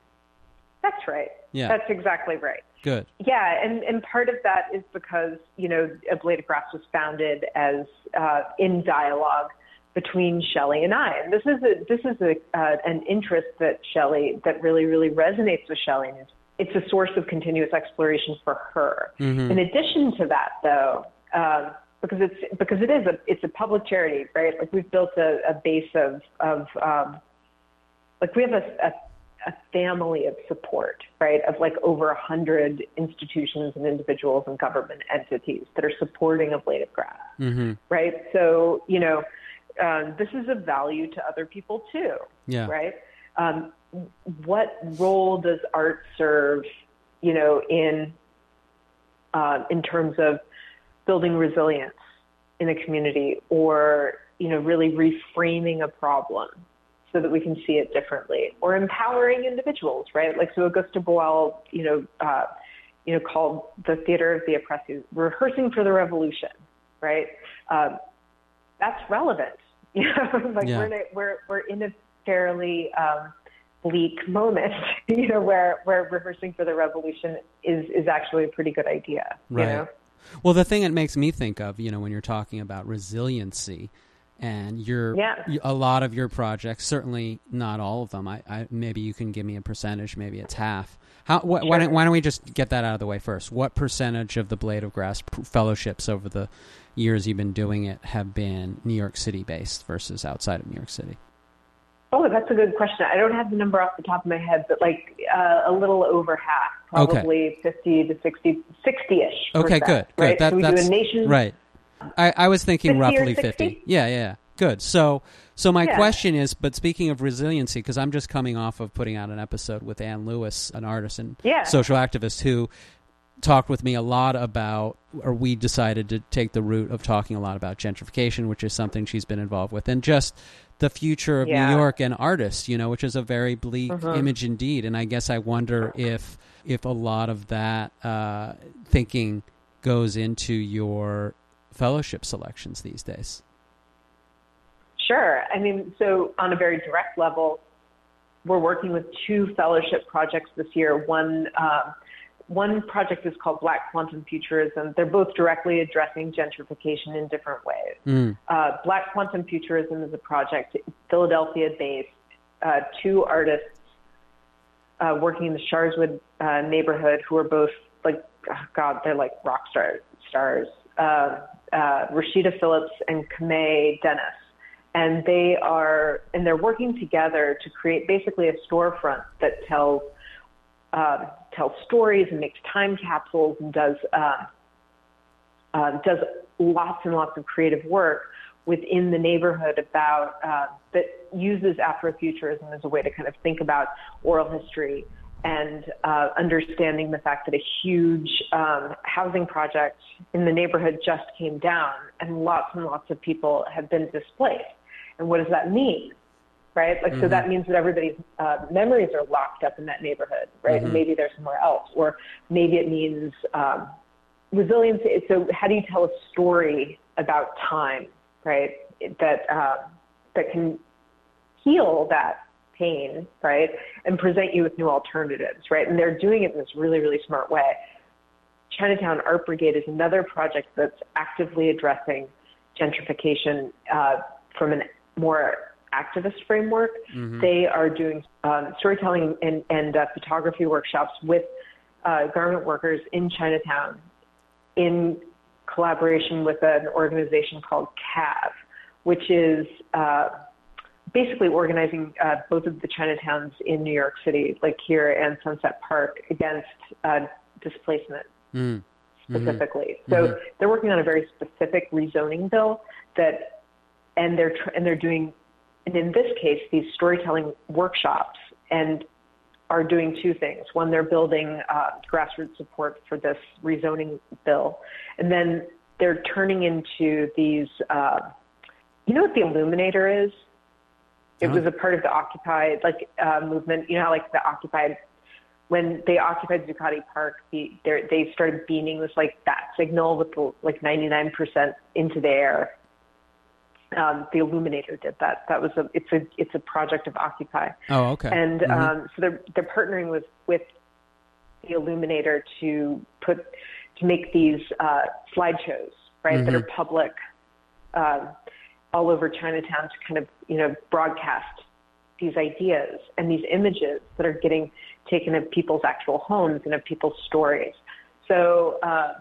That's right. Yeah. That's exactly right. Good. Yeah, and, and part of that is because, you know, A Blade of Grass was founded as uh, in dialogue between Shelley and I. And this is a this is a uh, an interest that Shelley that really really resonates with Shelley. And it's, it's a source of continuous exploration for her. Mm-hmm. In addition to that, though, um, because it's because it is a it's a public charity, right? Like we've built a, a base of of um, like we have a, a a family of support, right, of like over a hundred institutions and individuals and government entities that are supporting A Blade of Grass, mm-hmm. right? So, you know, um, this is of value to other people too, yeah. right? Um, what role does art serve, you know, in uh, in terms of building resilience in a community, or, you know, really reframing a problem so that we can see it differently, or empowering individuals, right? Like, so Auguste Boal, you know, uh, you know, called the Theater of the Oppressed, rehearsing for the revolution, right? Um, that's relevant. You know, like yeah. we're, in a, we're, we're in a fairly um, bleak moment, you know, where, where rehearsing for the revolution is, is actually a pretty good idea, right. you know? Well, the thing it makes me think of, you know, when you're talking about resiliency, and your yeah. a lot of your projects, certainly not all of them. I, I maybe you can give me a percentage. Maybe it's half. How? Wh- sure. Why don't Why don't we just get that out of the way first? What percentage of the Blade of Grass fellowships over the years you've been doing it have been New York City based versus outside of New York City? Oh, that's a good question. I don't have the number off the top of my head, but like uh, a little over half, probably okay. fifty to sixty, sixty-ish. Okay, good, good. Right? That, so we that's do a nation. Right. I, I was thinking fifty roughly or sixty? fifty. Yeah, yeah, good. So, so my yeah. question is, but speaking of resiliency, because I'm just coming off of putting out an episode with Ann Lewis, an artist and yeah. social activist, who talked with me a lot about, or we decided to take the route of talking a lot about gentrification, which is something she's been involved with, and just the future of yeah. New York and artists, you know, which is a very bleak uh-huh. image indeed. And I guess I wonder if if a lot of that uh, thinking goes into your fellowship selections these days. Sure. I mean, so on a very direct level, we're working with two fellowship projects this year. One uh, one project is called Black Quantum Futurism. They're both directly addressing gentrification in different ways. Mm. Uh, Black Quantum Futurism is a project, Philadelphia-based, uh, two artists uh, working in the Sharswood uh, neighborhood who are both like, oh God, they're like rock stars. stars. Uh, uh, Rashida Phillips and Kamei Dennis. And they are, and they're working together to create basically a storefront that tells uh, tells stories and makes time capsules and does uh, uh, does lots and lots of creative work within the neighborhood about uh, that uses Afrofuturism as a way to kind of think about oral history and uh, understanding the fact that a huge um, housing project in the neighborhood just came down and lots and lots of people have been displaced. And what does that mean, right? Like, mm-hmm. so that means that everybody's uh, memories are locked up in that neighborhood, right? Mm-hmm. And maybe they're somewhere else. Or maybe it means um, resilience. So how do you tell a story about time, right, that uh, that can heal that pain, right, and present you with new alternatives, right? And they're doing it in this really, really smart way. Chinatown Art Brigade is another project that's actively addressing gentrification uh, from a more activist framework. Mm-hmm. They are doing um, storytelling and, and uh, photography workshops with uh, garment workers in Chinatown in collaboration with an organization called C A V, which is uh, basically organizing uh, both of the Chinatowns in New York City, like here and Sunset Park, against uh, displacement mm. specifically. Mm-hmm. So mm-hmm. they're working on a very specific rezoning bill that, and they're tr- and they're doing, and in this case, these storytelling workshops and are doing two things. One, they're building uh, grassroots support for this rezoning bill, and then they're turning into these. Uh, you know what the Illuminator is? It was a part of the Occupy like uh, movement. You know how like the Occupy, when they occupied Zuccotti Park, the, they started beaming this like bat signal with the, like ninety-nine percent into the air. Um, the Illuminator did that. That was a it's a it's a project of Occupy. Oh, okay. And mm-hmm. um, so they're they're partnering with with the Illuminator to put to make these uh, slideshows, right, mm-hmm. that are public. Uh, all over Chinatown to kind of, you know, broadcast these ideas and these images that are getting taken of people's actual homes and of people's stories. So, uh,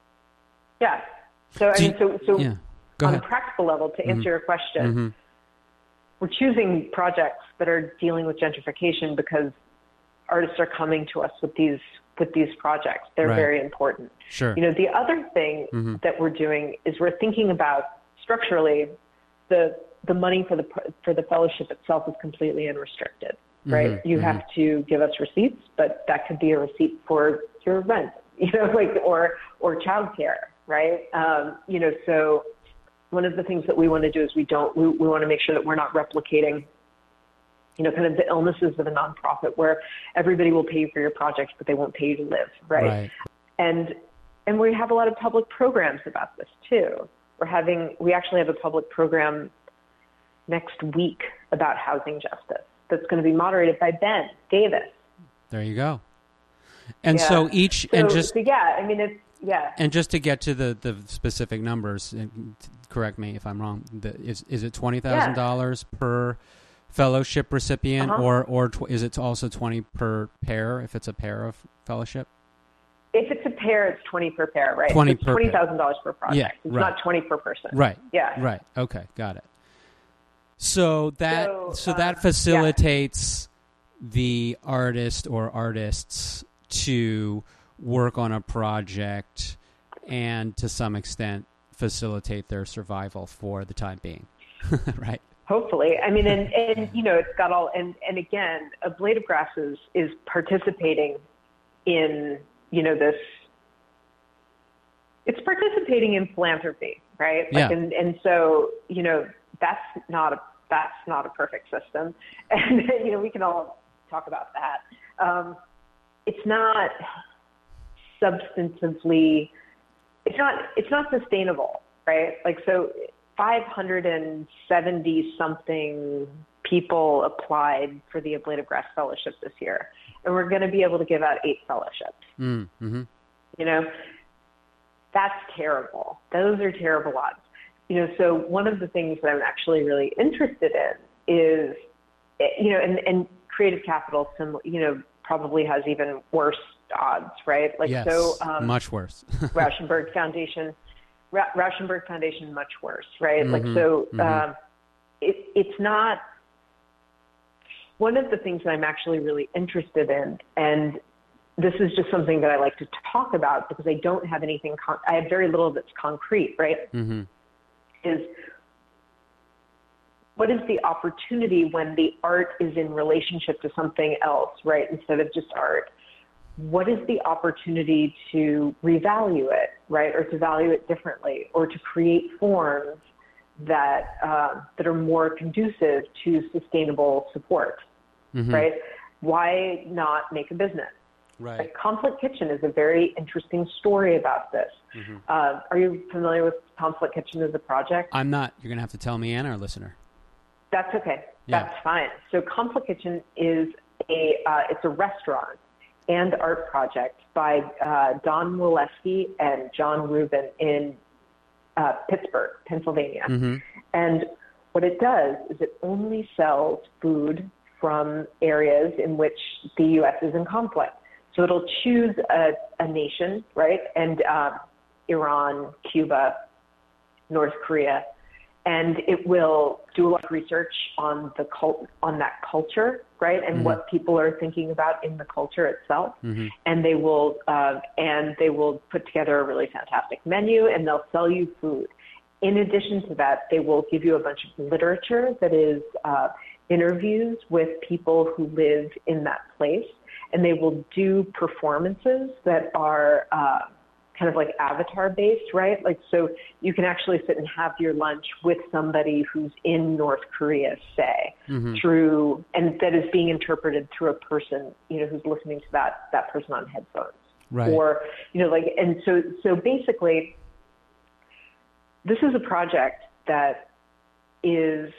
yeah. So, I mean, so, so yeah. Go on ahead. a practical level, to answer mm-hmm. your question, mm-hmm. we're choosing projects that are dealing with gentrification because artists are coming to us with these with these projects. They're right. very important. Sure. You know, the other thing mm-hmm. that we're doing is we're thinking about structurally the the money for the for the fellowship itself is completely unrestricted, right? Mm-hmm, you mm-hmm. have to give us receipts, but that could be a receipt for your rent, you know, like or or childcare, right? Um, you know, so one of the things that we want to do is we don't we, we want to make sure that we're not replicating, you know, kind of the illnesses of a nonprofit where everybody will pay you for your project, but they won't pay you to live, right? right. And and we have a lot of public programs about this too. We're having, we actually have a public program next week about housing justice that's going to be moderated by Ben Davis. There you go. And yeah. so each, so, and just, so yeah, I mean, it's, yeah. And just to get to the, the specific numbers, and correct me if I'm wrong, the, is, is it twenty thousand dollars yeah. per fellowship recipient uh-huh. or, or tw- is it also twenty per pair if it's a pair of fellowship? If it's a pair, it's twenty per pair, right? Twenty it's per twenty thousand dollars per project. Yeah, it's right. not twenty per person. Right. Yeah. Right. Okay. Got it. So that so, so uh, that facilitates yeah. the artist or artists to work on a project and to some extent facilitate their survival for the time being. Right. Hopefully. I mean, and, and you know, it's got all and, and again, A Blade of Grass is, is participating in you know, this, it's participating in philanthropy, right? Yeah. Like, and, and so, you know, that's not a, that's not a perfect system. And, you know, we can all talk about that. Um, it's not substantively, it's not, it's not sustainable, right? Like, so five hundred seventy something people applied for the A Blade of Grass Fellowship this year. And we're going to be able to give out eight fellowships. Mm-hmm. You know, that's terrible. Those are terrible odds. You know, so one of the things that I'm actually really interested in is, you know, and, and Creative Capital, you know, probably has even worse odds, right? Like, yes, so um, much worse. Rauschenberg Foundation, Ra- Rauschenberg Foundation, much worse, right? Mm-hmm. Like, so mm-hmm. um, it, it's not. One of the things that I'm actually really interested in, and this is just something that I like to talk about because I don't have anything, con- I have very little that's concrete, right? Mm-hmm. Is what is the opportunity when the art is in relationship to something else, right? Instead of just art. What is the opportunity to revalue it, right? Or to value it differently, or to create forms that, uh, that are more conducive to sustainable support. Mm-hmm. Right? Why not make a business? Right. Like Conflict Kitchen is a very interesting story about this. Mm-hmm. Uh, are you familiar with Conflict Kitchen as a project? I'm not. You're going to have to tell me and our listener. That's okay. Yeah. That's fine. So Conflict Kitchen is a uh, it's a restaurant and art project by uh, Don Walewski and John Rubin in uh, Pittsburgh, Pennsylvania. Mm-hmm. And what it does is it only sells food from areas in which the U S is in conflict. So it'll choose a, a nation, right? And um, Iran, Cuba, North Korea, and it will do a lot of research on the cult, on that culture, right, and mm-hmm. what people are thinking about in the culture itself. Mm-hmm. And they will uh, and they will put together a really fantastic menu, and they'll sell you food. In addition to that, they will give you a bunch of literature that is uh, interviews with people who live in that place, and they will do performances that are uh, kind of like avatar-based, right? Like, so you can actually sit and have your lunch with somebody who's in North Korea, say, mm-hmm. through, and that is being interpreted through a person, you know, who's listening to that that person on headphones, right? Or, you know, like, and so so basically, this is a project that is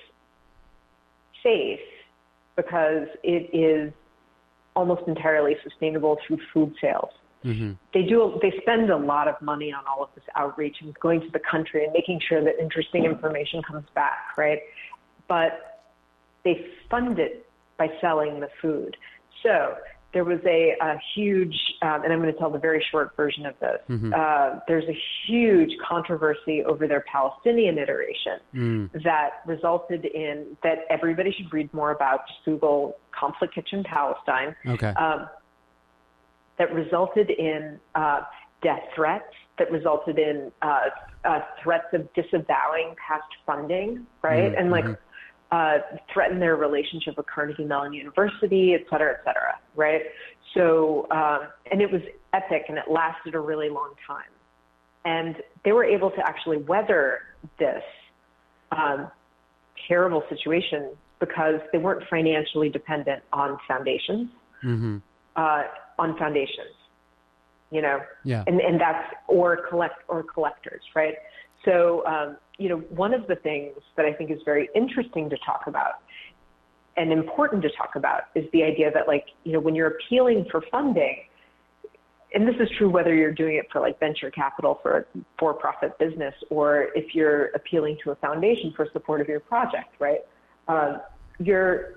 safe because it is almost entirely sustainable through food sales. Mm-hmm. They do. They spend a lot of money on all of this outreach and going to the country and making sure that interesting information comes back, right? But they fund it by selling the food. So there was a, a huge, um, and I'm going to tell the very short version of this. Mm-hmm. Uh, there's a huge controversy over their Palestinian iteration mm. that resulted in that everybody should read more about. Just Google Conflict Kitchen Palestine. Okay. Um, that resulted in uh, death threats, that resulted in uh, uh, threats of disavowing past funding, right? Mm-hmm. And like uh, threatened their relationship with Carnegie Mellon University, et cetera, et cetera, right? So, um, and it was epic and it lasted a really long time. And they were able to actually weather this um, terrible situation because they weren't financially dependent on foundations. Mm-hmm. Uh, on foundations, you know, yeah. and, and that's, or collect, or collectors, right? So, um, you know, one of the things that I think is very interesting to talk about and important to talk about is the idea that, like, you know, when you're appealing for funding, and this is true whether you're doing it for like venture capital for a for-profit business, or if you're appealing to a foundation for support of your project, right? Um, you're,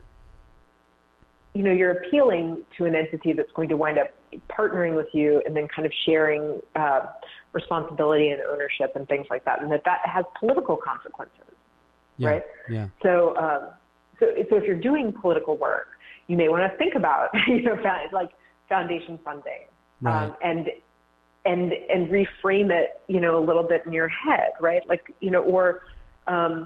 you know, you're appealing to an entity that's going to wind up partnering with you and then kind of sharing uh, responsibility and ownership and things like that, and that that has political consequences, yeah, right? Yeah. So, um, so, so if you're doing political work, you may want to think about, you know, like foundation funding, right. um, and and and reframe it, you know, a little bit in your head, right? Like, you know, or um,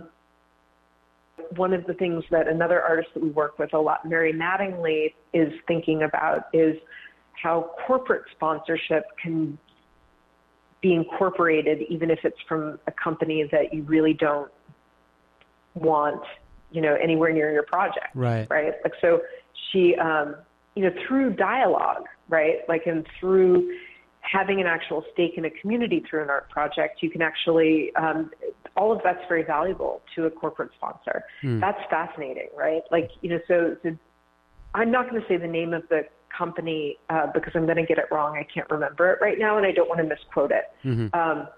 one of the things that another artist that we work with a lot, Mary Mattingly, is thinking about is how corporate sponsorship can be incorporated, even if it's from a company that you really don't want, you know, anywhere near your project. Right. Right. Like, so she, um, you know, through dialogue, right? Like, and through having an actual stake in a community through an art project, you can actually, um, all of that's very valuable to a corporate sponsor. Mm. That's fascinating, right? Like, you know, so, so I'm not going to say the name of the company uh, because I'm going to get it wrong. I can't remember it right now, and I don't want to misquote it. Mm-hmm. Um,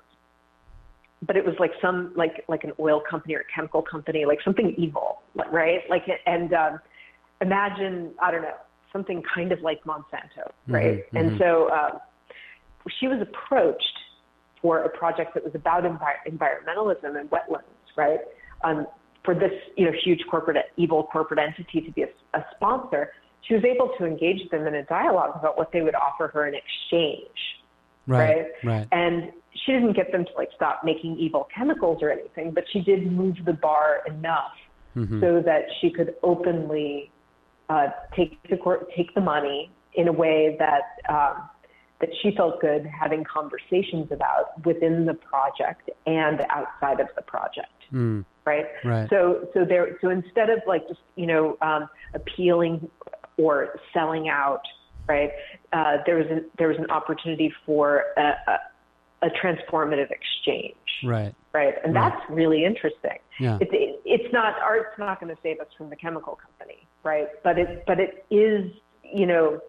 but it was like some, like, like an oil company or a chemical company, like something evil, right? Like, and um, imagine, I don't know, something kind of like Monsanto, right? Mm-hmm. And so, um, she was approached for a project that was about envi- environmentalism and wetlands, right? Um, for this, you know, huge corporate, evil corporate entity to be a, a sponsor, she was able to engage them in a dialogue about what they would offer her in exchange, right? Right. right. And she didn't get them to like stop making evil chemicals or anything, but she did move the bar enough mm-hmm. so that she could openly uh, take the court, take the money in a way that. Um, that she felt good having conversations about within the project and outside of the project, mm. right? Right. So, so there, so instead of like just, you know, um, appealing or selling out, right? Uh, there was an, there was an opportunity for a, a, a transformative exchange, right? Right, and right. that's really interesting. Yeah. It, it, it's not art's not going to save us from the chemical company, right? But it, but it is, you know.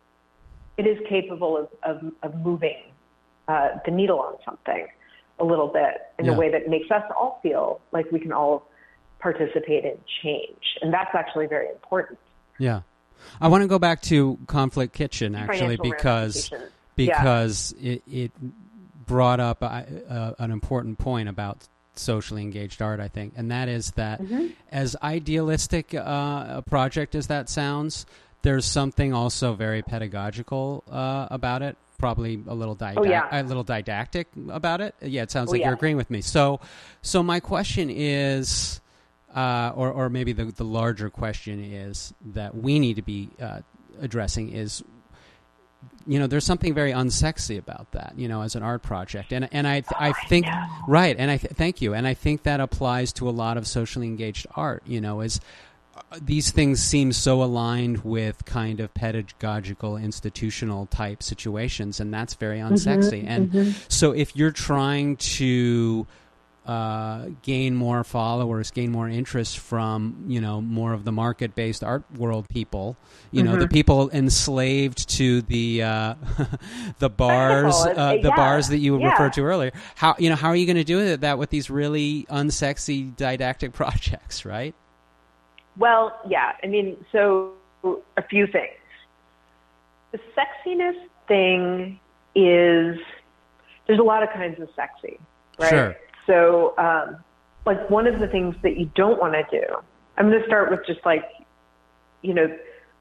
It is capable of, of, of moving uh, the needle on something a little bit in yeah. a way that makes us all feel like we can all participate in change. And that's actually very important. Yeah. I want to go back to Conflict Kitchen, actually, Financial because because yeah. it, it brought up a, a, an important point about socially engaged art, I think, and that is that Mm-hmm. as idealistic uh, a project as that sounds, there's something also very pedagogical uh, about it. Probably a little didac- Oh, yeah. a little didactic about it. Yeah, it sounds Oh, like yeah. you're agreeing with me. So, so my question is, uh, or or maybe the the larger question is that we need to be uh, addressing is, you know, there's something very unsexy about that, you know, as an art project, and and I I think I know. right, and I th- thank you, and I think that applies to a lot of socially engaged art. You know, is these things seem so aligned with kind of pedagogical, institutional type situations, and that's very unsexy. Mm-hmm, and mm-hmm. so if you're trying to uh, gain more followers, gain more interest from, you know, more of the market-based art world people, you know, Mm-hmm. the people enslaved to the uh, the bars, Spectacle, uh, it- the yeah, bars that you yeah. referred to earlier. How, you know, how are you going to do that with these really unsexy didactic projects, right? Well, yeah. I mean, so a few things. The sexiness thing is, there's a lot of kinds of sexy, right? Sure. So, um, like, one of the things that you don't want to do, I'm going to start with just like, you know,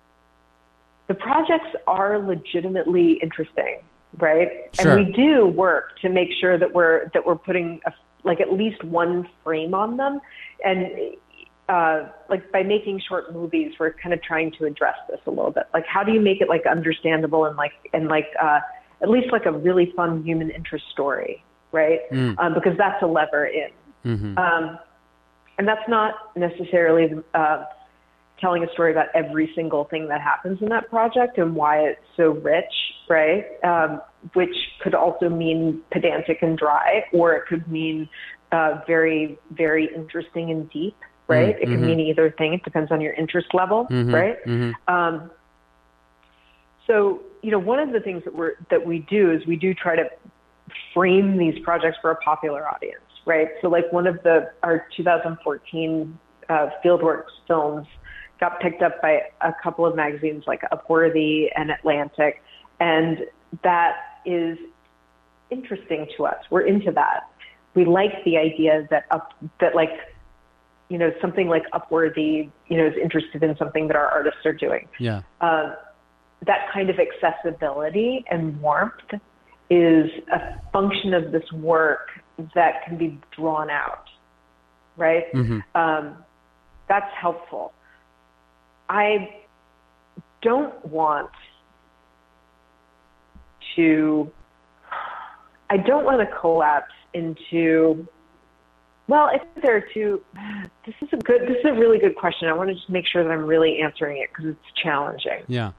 the projects are legitimately interesting, right? Sure. And we do work to make sure that we're that we're putting a, like at least one frame on them, and uh, like by making short movies, we're kind of trying to address this a little bit. Like, how do you make it like understandable and like and like uh, at least like a really fun human interest story, right? Mm. Um, because that's a lever in, Mm-hmm. um, and that's not necessarily uh, telling a story about every single thing that happens in that project and why it's so rich, right? Um, which could also mean pedantic and dry, or it could mean uh, very, very interesting and deep, right? Mm-hmm. It could mean either thing. It depends on your interest level, Mm-hmm. right? Mm-hmm. Um, so, you know, one of the things that we're that we do is we do try to frame these projects for a popular audience, right? So, like one of the our two thousand fourteen uh, Fieldworks films got picked up by a couple of magazines like Upworthy and Atlantic, and that is interesting to us. We're into that. We like the idea that up that like, you know, something like Upworthy, you know, is interested in something that our artists are doing. Yeah. Um, that kind of accessibility and warmth is a function of this work that can be drawn out, right? Mm-hmm. Um, that's helpful. I don't want to, I don't want to collapse into, well, I think there are two, this is a good, this is a really good question. I want to just make sure that I'm really answering it because it's challenging. Yeah.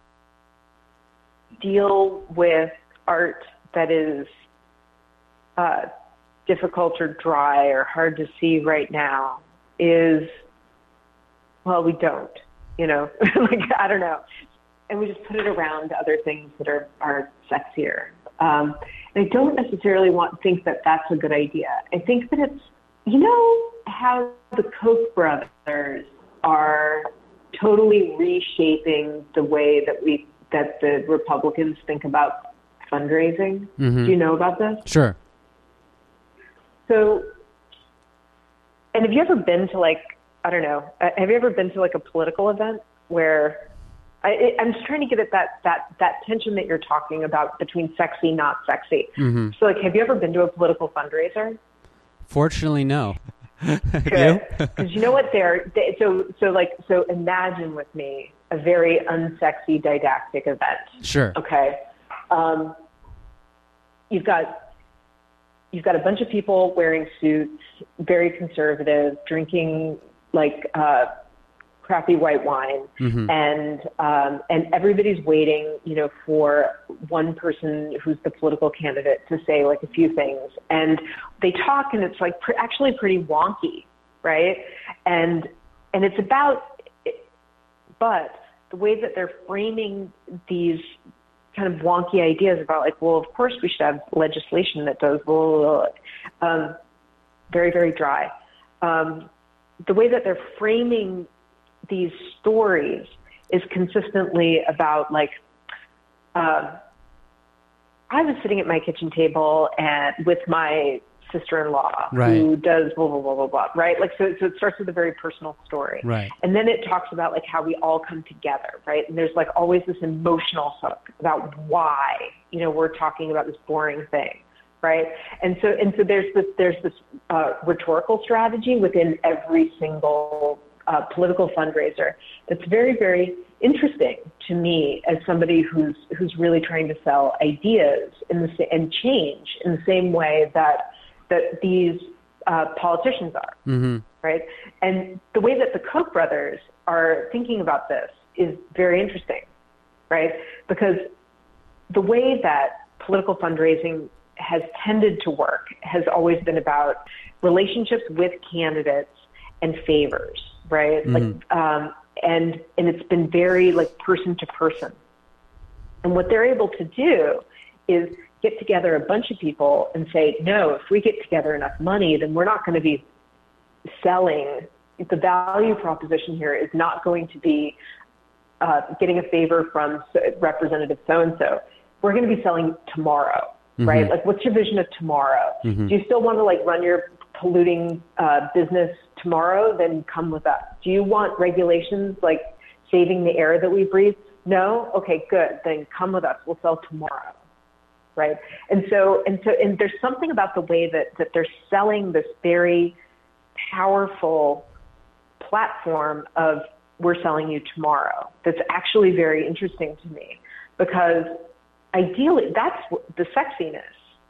Deal with art that is uh, difficult or dry or hard to see right now is, well, we don't, you know, like, I don't know. And we just put it around other things that are, are sexier. Um, and I don't necessarily want think that that's a good idea. I think that it's, you know, how the Koch brothers are totally reshaping the way that we, that the Republicans think about fundraising. Mm-hmm. Do you know about this? Sure. So, and have you ever been to like, I don't know, uh, have you ever been to like a political event where, I, I'm just trying to get at that, that, that tension that you're talking about between sexy, not sexy. Mm-hmm. So like, have you ever been to a political fundraiser? Fortunately, no. Good. Because you know what they're, they, so, so like, so imagine with me a very unsexy didactic event. Sure. Okay. Um, you've got, you've got a bunch of people wearing suits, very conservative, drinking like, uh, crappy white wine, Mm-hmm. and um, and everybody's waiting, you know, for one person who's the political candidate to say like a few things, and they talk, and it's like pr- actually pretty wonky, right? And and it's about, but the way that they're framing these kind of wonky ideas about like, well, of course we should have legislation that does blah, blah, blah, um, very very dry. Um, the way that they're framing these stories is consistently about like, uh, I was sitting at my kitchen table and with my sister-in-law right. who does blah, blah, blah, blah, blah, right? Like, so, so it starts with a very personal story. Right. And then it talks about like how we all come together, right? And there's like always this emotional hook about why, you know, we're talking about this boring thing, right? And so, and so there's this, there's this uh, rhetorical strategy within every single uh, political fundraiser that's very, very interesting to me as somebody who's who's really trying to sell ideas in the and change in the same way that that these uh, politicians are, mm-hmm. right? And the way that the Koch brothers are thinking about this is very interesting, right? Because the way that political fundraising has tended to work has always been about relationships with candidates and favors, right? Mm-hmm. Like, um, and and it's been very like person to person. And what they're able to do is get together a bunch of people and say, no, if we get together enough money, then we're not going to be selling. The value proposition here is not going to be uh, getting a favor from Representative so-and-so. We're going to be selling tomorrow, mm-hmm. right? Like, what's your vision of tomorrow? Mm-hmm. Do you still want to like run your polluting uh, business tomorrow? Then come with us. Do you want regulations like saving the air that we breathe? No? Okay, good. Then come with us. We'll sell tomorrow. Right. And so, and so, and there's something about the way that, that they're selling this very powerful platform of we're selling you tomorrow. That's actually very interesting to me, because ideally that's the sexiness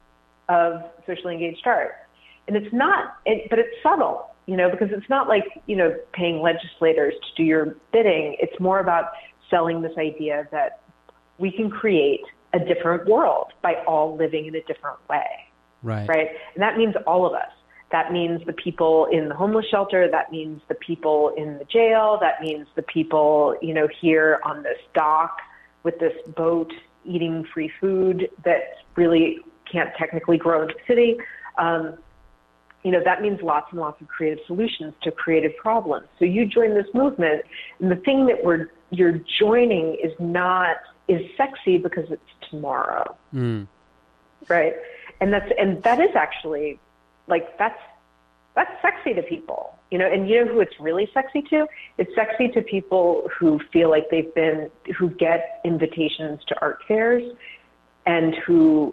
of socially engaged art. And it's not, it, but it's subtle, you know, because it's not like, you know, paying legislators to do your bidding. It's more about selling this idea that we can create a different world by all living in a different way. Right. Right. And that means all of us. That means the people in the homeless shelter. That means the people in the jail. That means the people, you know, here on this dock with this boat eating free food that really can't technically grow in the city. Um, you know, that means lots and lots of creative solutions to creative problems. So you join this movement, and the thing that we're you're joining is not is sexy because it's tomorrow, mm. right? And that's and that is actually like that's that's sexy to people, you know. And you know who it's really sexy to? It's sexy to people who feel like they've been who get invitations to art fairs and who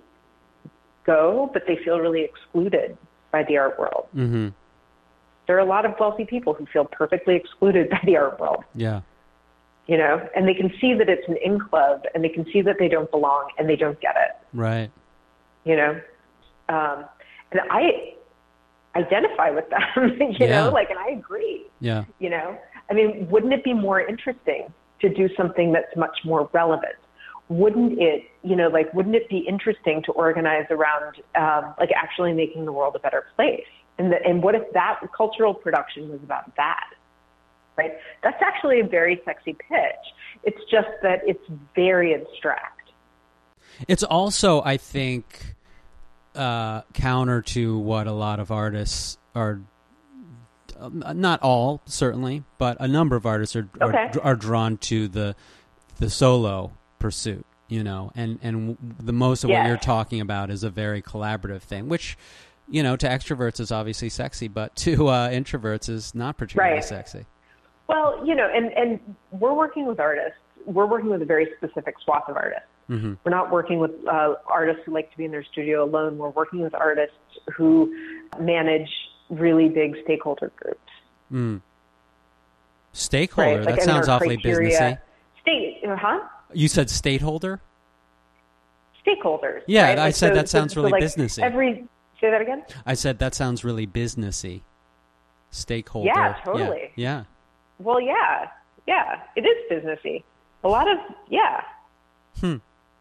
go, but they feel really excluded by the art world. Mm-hmm. There are a lot of wealthy people who feel perfectly excluded by the art world. Yeah. You know, and they can see that it's an in club, and they can see that they don't belong, and they don't get it. Right. You know, um, and I identify with them, you yeah. know, like, and I agree. Yeah. You know, I mean, wouldn't it be more interesting to do something that's much more relevant? Wouldn't it, you know, like, wouldn't it be interesting to organize around, um, like, actually making the world a better place? And the, and what if that cultural production was about that? Right? That's actually a very sexy pitch. It's just that it's very abstract. It's also, I think, uh, counter to what a lot of artists are, uh, not all, certainly, but a number of artists are okay. are, are drawn to the the solo pursuit, you know, and, and the most of yes. what you're talking about is a very collaborative thing, which, you know, to extroverts is obviously sexy, but to uh, introverts is not particularly right. sexy. Well, you know, and, and we're working with artists. We're working with a very specific swath of artists. Mm-hmm. We're not working with uh, artists who like to be in their studio alone. We're working with artists who manage really big stakeholder groups. Mm. Stakeholder? Right? Like, that sounds awfully criteria, businessy. State, huh? You said stateholder? Stakeholders. Yeah, right? I like, said so, that sounds so, really so like businessy. Every, say that again? I said that sounds really businessy. Stakeholder. Yeah, totally. Yeah. yeah. Well, yeah, yeah, it is businessy. A lot of, yeah. Hmm.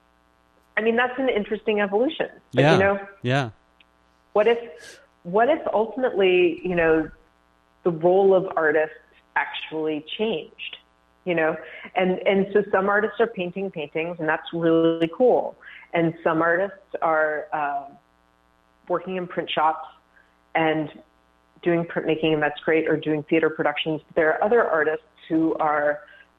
I mean, that's an interesting evolution. But, yeah. You know, yeah. What if, what if ultimately, you know, the role of artists actually changed? You know, and and so some artists are painting paintings, and that's really cool. And some artists are uh, working in print shops and doing printmaking, and that's great, or doing theater productions. But there are other artists who are,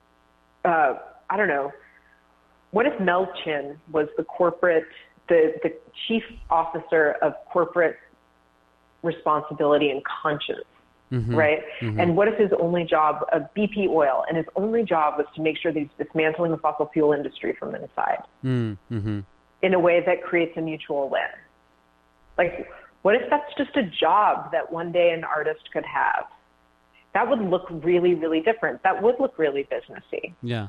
uh, I don't know, what if Mel Chin was the corporate, the, the chief officer of corporate responsibility and conscience, mm-hmm. right? Mm-hmm. And what if his only job of B P Oil and his only job was to make sure that he's dismantling the fossil fuel industry from inside mm-hmm. in a way that creates a mutual win? Like, what if that's just a job that one day an artist could have? That would look really, really different. That would look really businessy. Yeah.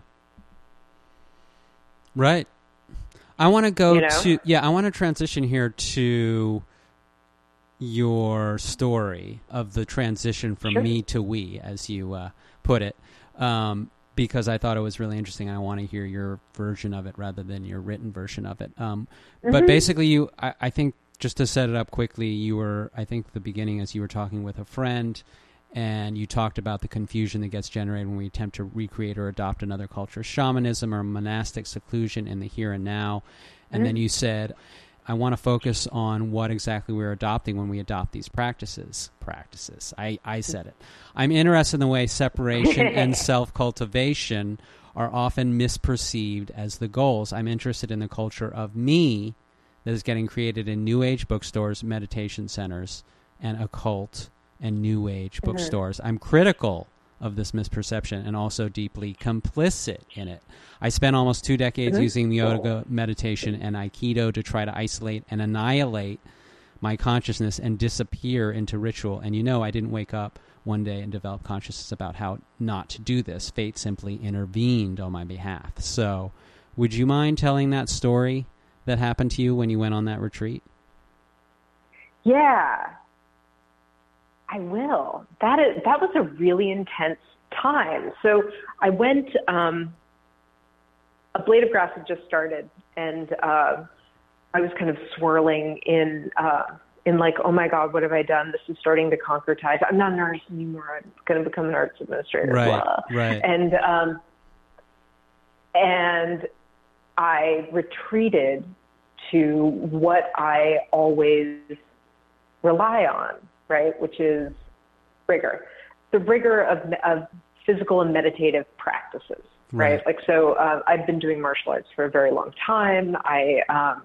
Right. I want to go you know? to, yeah, I want to transition here to your story of the transition from sure. me to we, as you uh, put it, um, because I thought it was really interesting. I want to hear your version of it rather than your written version of it. Um, mm-hmm. But basically, you, I, I think, just to set it up quickly, you were, I think the beginning as you were talking with a friend, and you talked about the confusion that gets generated when we attempt to recreate or adopt another culture, shamanism or monastic seclusion in the here and now. And mm-hmm. then you said, I want to focus on what exactly we're adopting when we adopt these practices. Practices. I, I said it. I'm interested in the way separation and self-cultivation are often misperceived as the goals. I'm interested in the culture of me that is getting created in New Age bookstores, meditation centers, and occult and New Age mm-hmm. bookstores. I'm critical of this misperception and also deeply complicit in it. I spent almost two decades mm-hmm. using yoga, meditation, and Aikido to try to isolate and annihilate my consciousness and disappear into ritual. And you know, I didn't wake up one day and develop consciousness about how not to do this. Fate simply intervened on my behalf. So would you mind telling that story that happened to you when you went on that retreat? Yeah, I will. That is, that was a really intense time. So I went, um, A Blade of Grass had just started, and uh, I was kind of swirling in, uh, in like, oh my God, what have I done? This is starting to conquer ties. I'm not an artist anymore. I'm going to become an arts administrator. Right, blah. right. And, um, and I retreated to what I always rely on, right, which is rigor. The rigor of, of physical and meditative practices, right? Right. Like, so uh, I've been doing martial arts for a very long time. I um,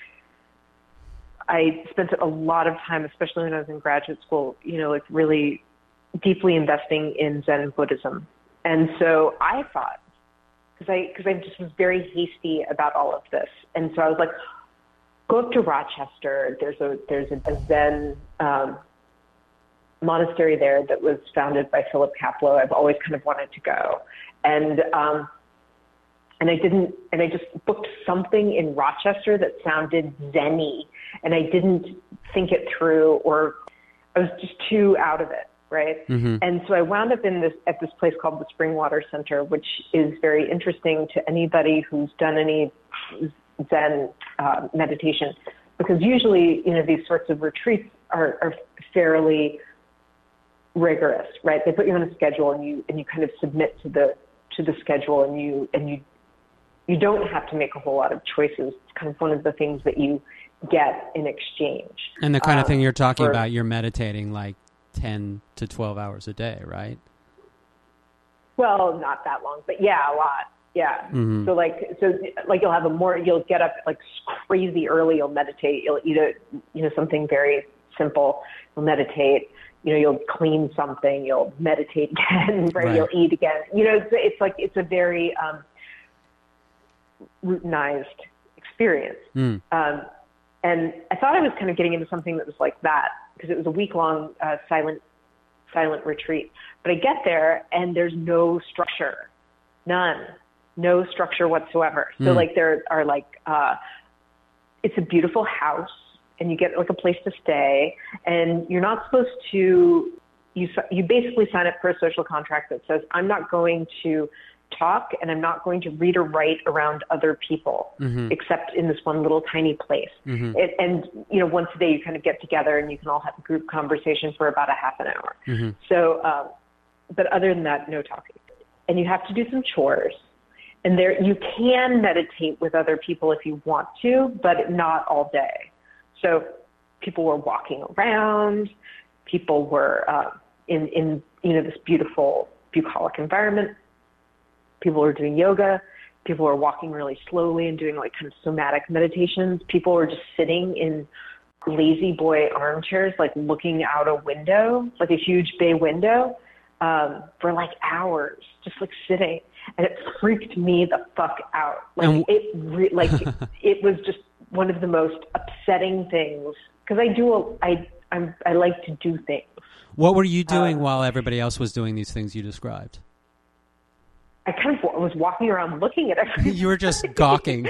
I spent a lot of time, especially when I was in graduate school, you know, like really deeply investing in Zen Buddhism. And so I thought, because I, because I just was very hasty about all of this. And so I was like, go up to Rochester. There's a there's a, a Zen um, monastery there that was founded by Philip Kapleau. I've always kind of wanted to go, and um, and I didn't. And I just booked something in Rochester that sounded Zen-y, and I didn't think it through, or I was just too out of it, right? Mm-hmm. And so I wound up in this at this place called the Springwater Center, which is very interesting to anybody who's done any Zen uh, meditation, because usually, you know, these sorts of retreats are, are fairly rigorous, right? They put you on a schedule, and you and you kind of submit to the to the schedule, and you and you you don't have to make a whole lot of choices. It's kind of one of the things that you get in exchange. And the kind um, of thing you're talking for, about, you're meditating like ten to twelve hours a day, right? Well, not that long, but yeah, a lot. Yeah. Mm-hmm. So like, so like you'll have a more, you'll get up like crazy early. You'll meditate. You'll eat a, you know, something very simple. You'll meditate. You know, you'll clean something. You'll meditate again. Right? Right. You'll eat again. You know, it's, it's like it's a very um, routinized experience. Mm. Um, and I thought I was kind of getting into something that was like that, because it was a week long uh, silent silent retreat. But I get there and there's no structure, none. No structure whatsoever. So Mm. like there are like, uh, it's a beautiful house, and you get like a place to stay, and you're not supposed to, you, you basically sign up for a social contract that says, I'm not going to talk, and I'm not going to read or write around other people, Mm-hmm. except in this one little tiny place. Mm-hmm. It, and, you know, once a day you kind of get together and you can all have a group conversation for about a half an hour. Mm-hmm. So, um, but other than that, no talking. And you have to do some chores. And there, you can meditate with other people if you want to, but not all day. So people were walking around, people were uh, in, in, you know, this beautiful bucolic environment. People were doing yoga. People were walking really slowly and doing like kind of somatic meditations. People were just sitting in lazy boy armchairs, like looking out a window, like a huge bay window, um, for like hours, just like sitting. And it freaked me the fuck out. Like and it, re- like it was just one of the most upsetting things. Cause I do, a, I, I'm, I like to do things. What were you doing um, while everybody else was doing these things you described? I kind of was walking around looking at everything. You were just gawking.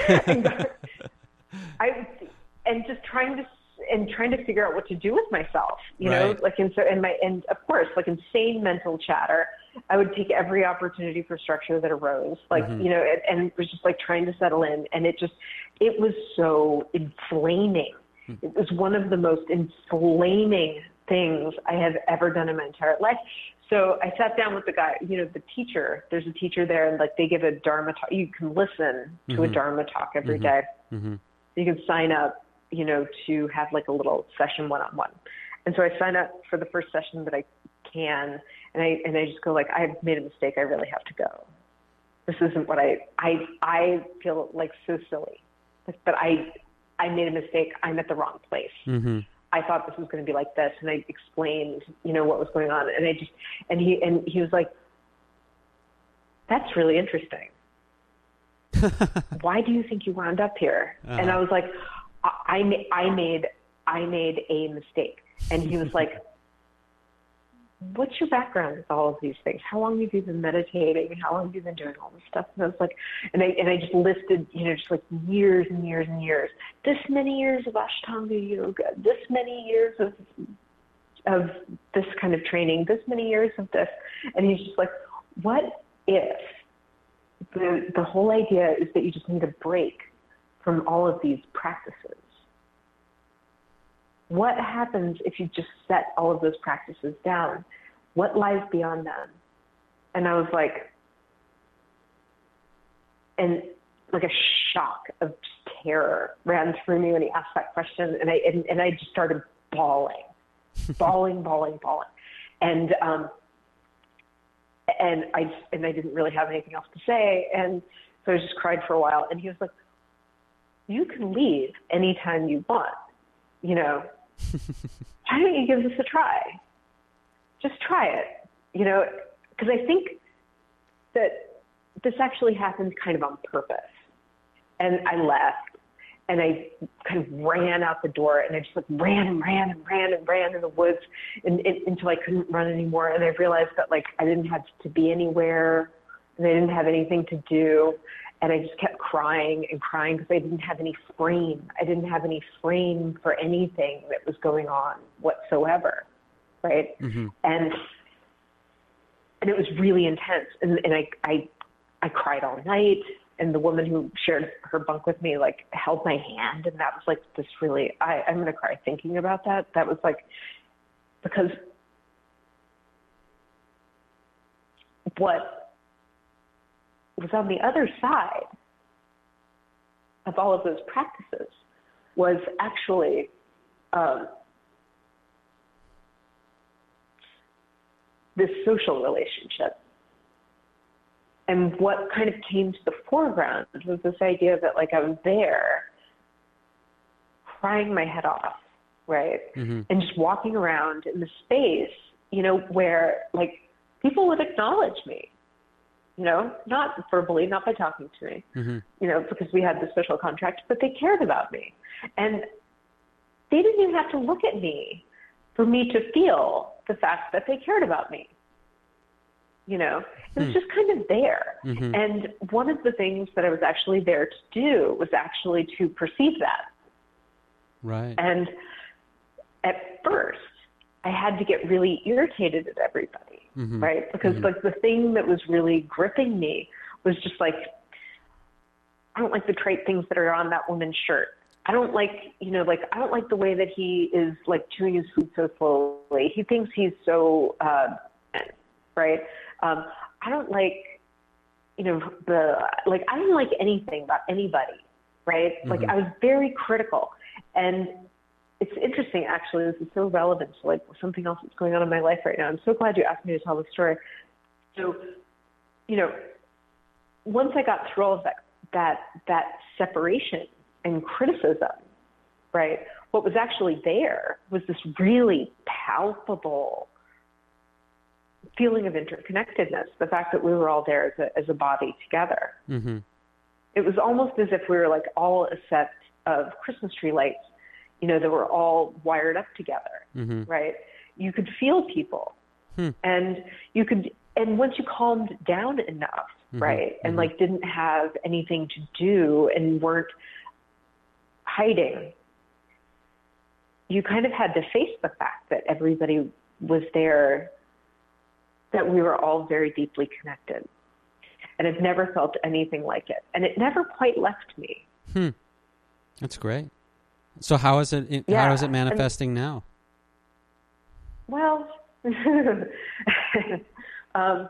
I and just trying to and trying to figure out what to do with myself, you right. know, like and so and my and of course like insane mental chatter. I would take every opportunity for structure that arose, like mm-hmm. you know, and, and it was just like trying to settle in, and it just it was so inflaming. Mm-hmm. It was one of the most inflaming things I have ever done in my entire life. So I sat down with the guy, you know, the teacher. There's a teacher there, and like they give a Dharma talk. You can listen to mm-hmm. a Dharma talk every mm-hmm. day. Mm-hmm. You can sign up, you know, to have like a little session one-on-one. And so I sign up for the first session that I can, and I and I just go like, I've made a mistake. I really have to go. This isn't what I I I feel like so silly, but I I made a mistake. I'm at the wrong place. Mm-hmm. I thought this was going to be like this, and I explained, you know, what was going on, and I just, and he, and he was like, "That's really interesting. Why do you think you wound up here?" Uh-huh. And I was like, I, I, I made, I made a mistake. And he was like, "What's your background with all of these things? How long have you been meditating? How long have you been doing all this stuff?" And I was like, and I, and I just listed, you know, just like years and years and years, this many years of Ashtanga yoga, this many years of, of this kind of training, this many years of this. And he's just like, what if the, the whole idea is that you just need a break from all of these practices? What happens if you just set all of those practices down? What lies beyond them? And I was like, and like a shock of terror ran through me when he asked that question. And I, and, and I just started bawling, bawling, bawling, bawling. And, um, and I, and I didn't really have anything else to say. And so I just cried for a while. And he was like, "You can leave anytime you want, you know, why don't you give this a try? Just try it," you know, because I think that this actually happened kind of on purpose. And I left, and I kind of ran out the door, and I just like ran and ran and ran and ran in the woods and, and, until I couldn't run anymore. And I realized that like I didn't have to be anywhere, and I didn't have anything to do. And I just kept crying and crying because I didn't have any frame. I didn't have any frame for anything that was going on whatsoever, right? Mm-hmm. And and it was really intense. And, and I, I I cried all night. And the woman who shared her bunk with me, like, held my hand. And that was like this really, I, I'm going to cry thinking about that. That was like, because what was on the other side of all of those practices was actually um, this social relationship. And what kind of came to the foreground was this idea that, like, I was there crying my head off, right? Mm-hmm. And just walking around in the space, you know, where, like, people would acknowledge me. You know, not verbally, not by talking to me, mm-hmm. you know, because we had the social contract, but they cared about me. And they didn't even have to look at me for me to feel the fact that they cared about me. You know, it was mm. just kind of there. Mm-hmm. And one of the things that I was actually there to do was actually to perceive that. Right. And at first, I had to get really irritated at everybody. Mm-hmm. Right? Because mm-hmm. like the thing that was really gripping me was just like, I don't like the trite things that are on that woman's shirt. I don't like, you know, like, I don't like the way that he is like chewing his food so slowly. He thinks he's so, uh, right. Um, I don't like, you know, the, like, I don't like anything about anybody. Right. Mm-hmm. Like I was very critical. And it's interesting, actually. This is so relevant to like something else that's going on in my life right now. I'm so glad you asked me to tell the story. So, you know, once I got through all of that, that, that separation and criticism, right? What what was actually there was this really palpable feeling of interconnectedness, the fact that we were all there as a, as a body together. Mm-hmm. It was almost as if we were like all a set of Christmas tree lights, you know, that were all wired up together, mm-hmm. right? You could feel people. Hmm. And you could, and once you calmed down enough, mm-hmm. right, and mm-hmm. like didn't have anything to do and weren't hiding, you kind of had to face the fact that everybody was there, that we were all very deeply connected. And I've never felt anything like it. And it never quite left me. Hmm. That's great. So how is it, yeah, how is it manifesting and, now? Well, um,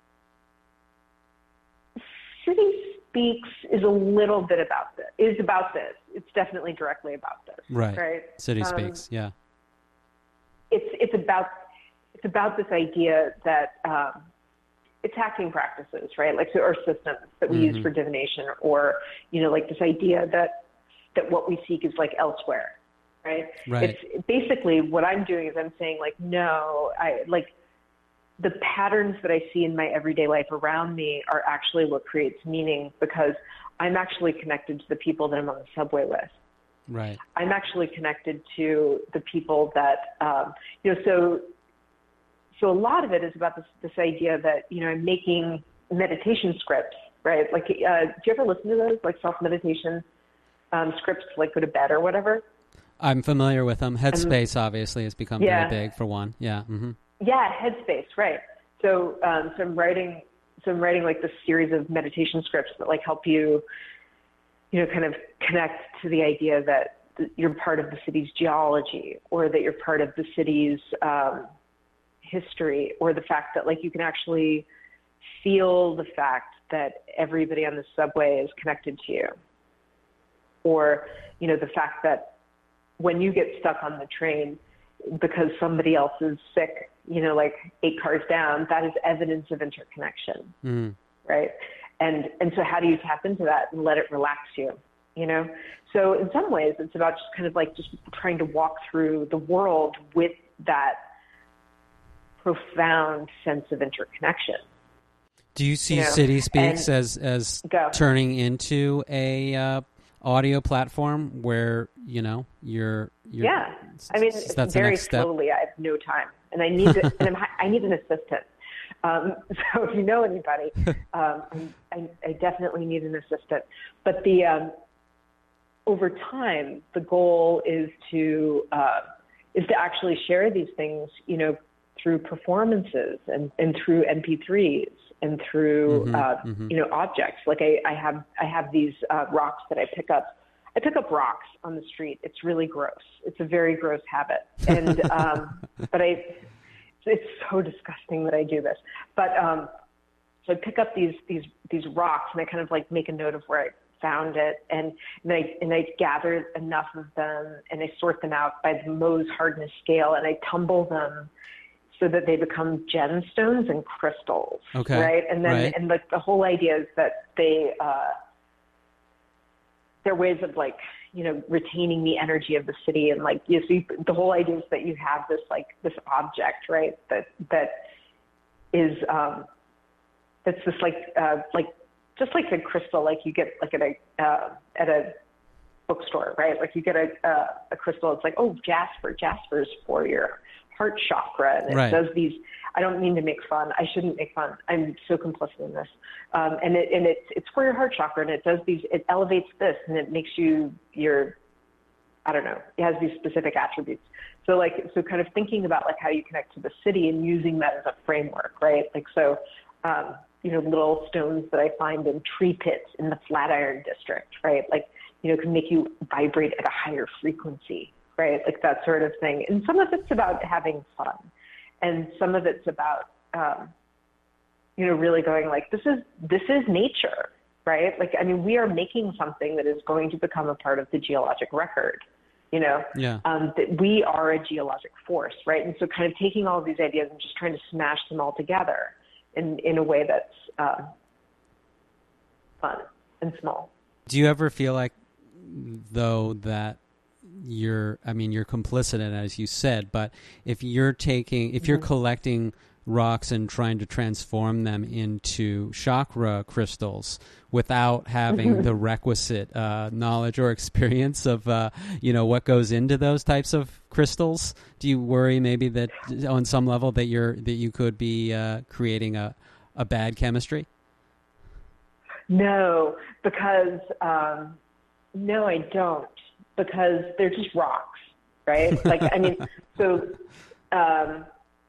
City Speaks is a little bit about this, is about this. It's definitely directly about this. Right. Right. City um, Speaks, yeah. It's, it's about, it's about this idea that, um, it's hacking practices, right? Like, or systems that we mm-hmm. use for divination, or, you know, like this idea that, that what we seek is like elsewhere, right? Right. It's basically what I'm doing is I'm saying like, no, I like the patterns that I see in my everyday life around me are actually what creates meaning, because I'm actually connected to the people that I'm on the subway with. Right. I'm actually connected to the people that, um, you know, so, So a lot of it is about this, this idea that, you know, I'm making meditation scripts, right? Like, uh, do you ever listen to those, like self-meditation um, scripts, like go to bed or whatever? I'm familiar with them. Headspace, um, obviously, has become yeah. very big, for one. Yeah. Mm-hmm. Yeah, Headspace, right. So, um, so I'm writing, so I'm writing like this series of meditation scripts that like help you, you know, kind of connect to the idea that you're part of the city's geology, or that you're part of the city's um, history, or the fact that like you can actually feel the fact that everybody on the subway is connected to you, or, you know, the fact that when you get stuck on the train because somebody else is sick, you know, like eight cars down, that is evidence of interconnection, mm. right? And and so how do you tap into that and let it relax you, you know? So in some ways it's about just kind of like just trying to walk through the world with that profound sense of interconnection. Do you see you know? City Speaks and as as go. turning into a uh, audio platform where, you know, you're, you're yeah. I mean, that's very the next step. slowly. I have no time, and I need to, and I'm, I need an assistant. Um, so if you know anybody, um, I, I definitely need an assistant. But the um, over time, the goal is to uh, is to actually share these things, you know, through performances and, and through M P threes and through, mm-hmm, uh, mm-hmm. you know, objects. Like I, I have, I have these uh, rocks that I pick up. I pick up rocks on the street. It's really gross. It's a very gross habit. And, um, but I, it's so disgusting that I do this. But, um, so I pick up these, these, these rocks, and I kind of like make a note of where I found it. And, and I, and I gather enough of them, and I sort them out by the Mohs hardness scale, and I tumble them so that they become gemstones and crystals. Okay. Right. And then, right. and like the whole idea is that they, uh, they're ways of like, you know, retaining the energy of the city. And like, you see, the whole idea is that you have this, like this object, right. That, that is, um, that's just like, uh, like, just like a crystal, like you get like at a, uh, at a bookstore, right? Like you get a, uh, a crystal. It's like, oh, Jasper, Jasper's for your heart chakra. And it right. does these, I don't mean to make fun. I shouldn't make fun. I'm so complicit in this. Um, and it, and it's, it's for your heart chakra, and it does these, it elevates this, and it makes you your, I don't know, it has these specific attributes. So like, so kind of thinking about like how you connect to the city and using that as a framework, right? Like, so, um, you know, little stones that I find in tree pits in the Flatiron district, right? Like, you know, can make you vibrate at a higher frequency, right? Like that sort of thing. And some of it's about having fun, and some of it's about, um, you know, really going like, this is, this is nature, right? Like, I mean, we are making something that is going to become a part of the geologic record, you know, yeah. um, that we are a geologic force, right? And so kind of taking all of these ideas and just trying to smash them all together in, in a way that's uh, fun and small. Do you ever feel like, though, that you're, I mean, you're complicit in it, as you said, but if you're taking, if you're mm-hmm. collecting rocks and trying to transform them into chakra crystals without having the requisite uh, knowledge or experience of, uh, you know, what goes into those types of crystals, do you worry maybe that on some level that you're that you could be uh, creating a, a bad chemistry? No, because um, no, I don't, because they're just rocks, right? Like, I mean, so. Um,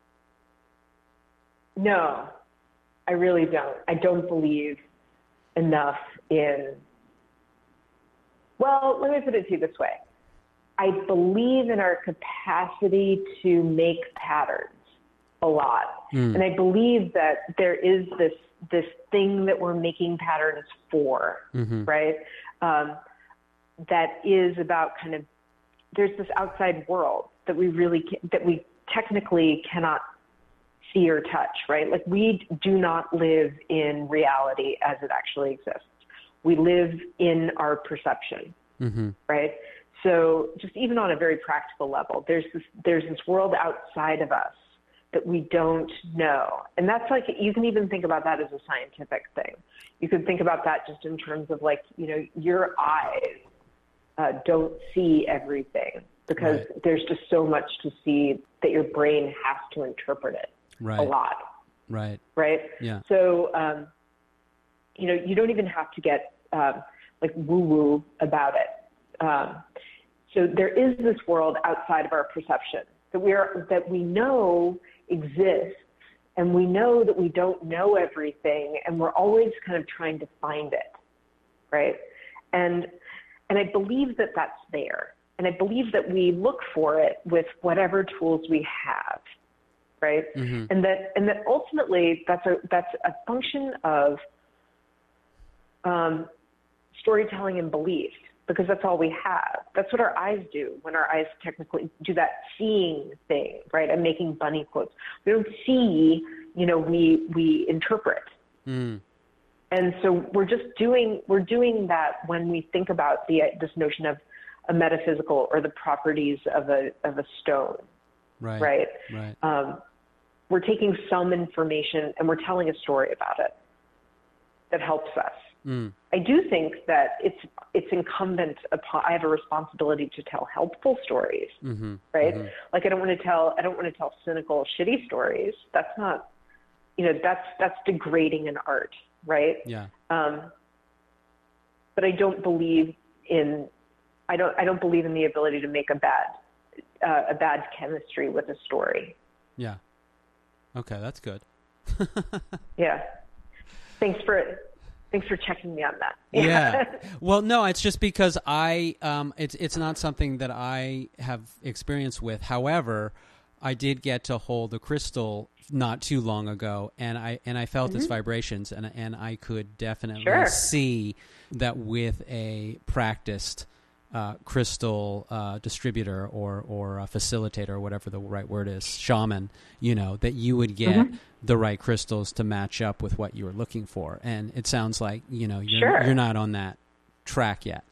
No, I really don't. I don't believe enough in, well, let me put it to you this way. I believe in our capacity to make patterns a lot. Mm. And I believe that there is this this thing that we're making patterns for, mm-hmm. right? Um, that is about kind of, there's this outside world that we really, can, that we technically cannot see or touch, right? Like, we do not live in reality as it actually exists. We live in our perception, mm-hmm. right? So just even on a very practical level, there's this, there's this world outside of us that we don't know. And that's like, you can even think about that as a scientific thing. You could think about that just in terms of, like, you know, your eyes uh, don't see everything because right. there's just so much to see that your brain has to interpret it. Right. A lot. Right. Right. Yeah. So, um, you know, you don't even have to get um, like woo-woo about it. Um, so there is this world outside of our perception that we are, that we know exists, and we know that we don't know everything, and we're always kind of trying to find it. Right. And and I believe that that's there, and I believe that we look for it with whatever tools we have. Right. Mm-hmm. And that, and that ultimately that's a, that's a function of um, storytelling and belief, because that's all we have. That's what our eyes do when our eyes technically do that seeing thing, right? I'm making bunny quotes. We don't see, you know, we, we interpret. Mm. And so we're just doing, we're doing that when we think about the, this notion of a metaphysical or the properties of a, of a stone. Right. Right. Right. Um, we're taking some information and we're telling a story about it that helps us. Mm. I do think that it's it's incumbent upon, I have a responsibility to tell helpful stories, mm-hmm. right? Mm-hmm. Like, I don't want to tell, I don't want to tell cynical, shitty stories. That's not, you know, that's, that's degrading an art, right? Yeah. Um, but I don't believe in, I don't, I don't believe in the ability to make a bad, uh, a bad chemistry with a story. Yeah. Okay, that's good. Yeah. Thanks for thanks for checking me on that. Yeah. Well, no, it's just because I um it's it's not something that I have experience with. However, I did get to hold a crystal not too long ago, and I and I felt mm-hmm. its vibrations, and and I could definitely sure. see that with a practiced Uh, crystal uh, distributor or or a facilitator, or whatever the right word is, shaman, you know, that you would get mm-hmm. the right crystals to match up with what you were looking for. And it sounds like, you know, you're, sure. you're not on that track yet.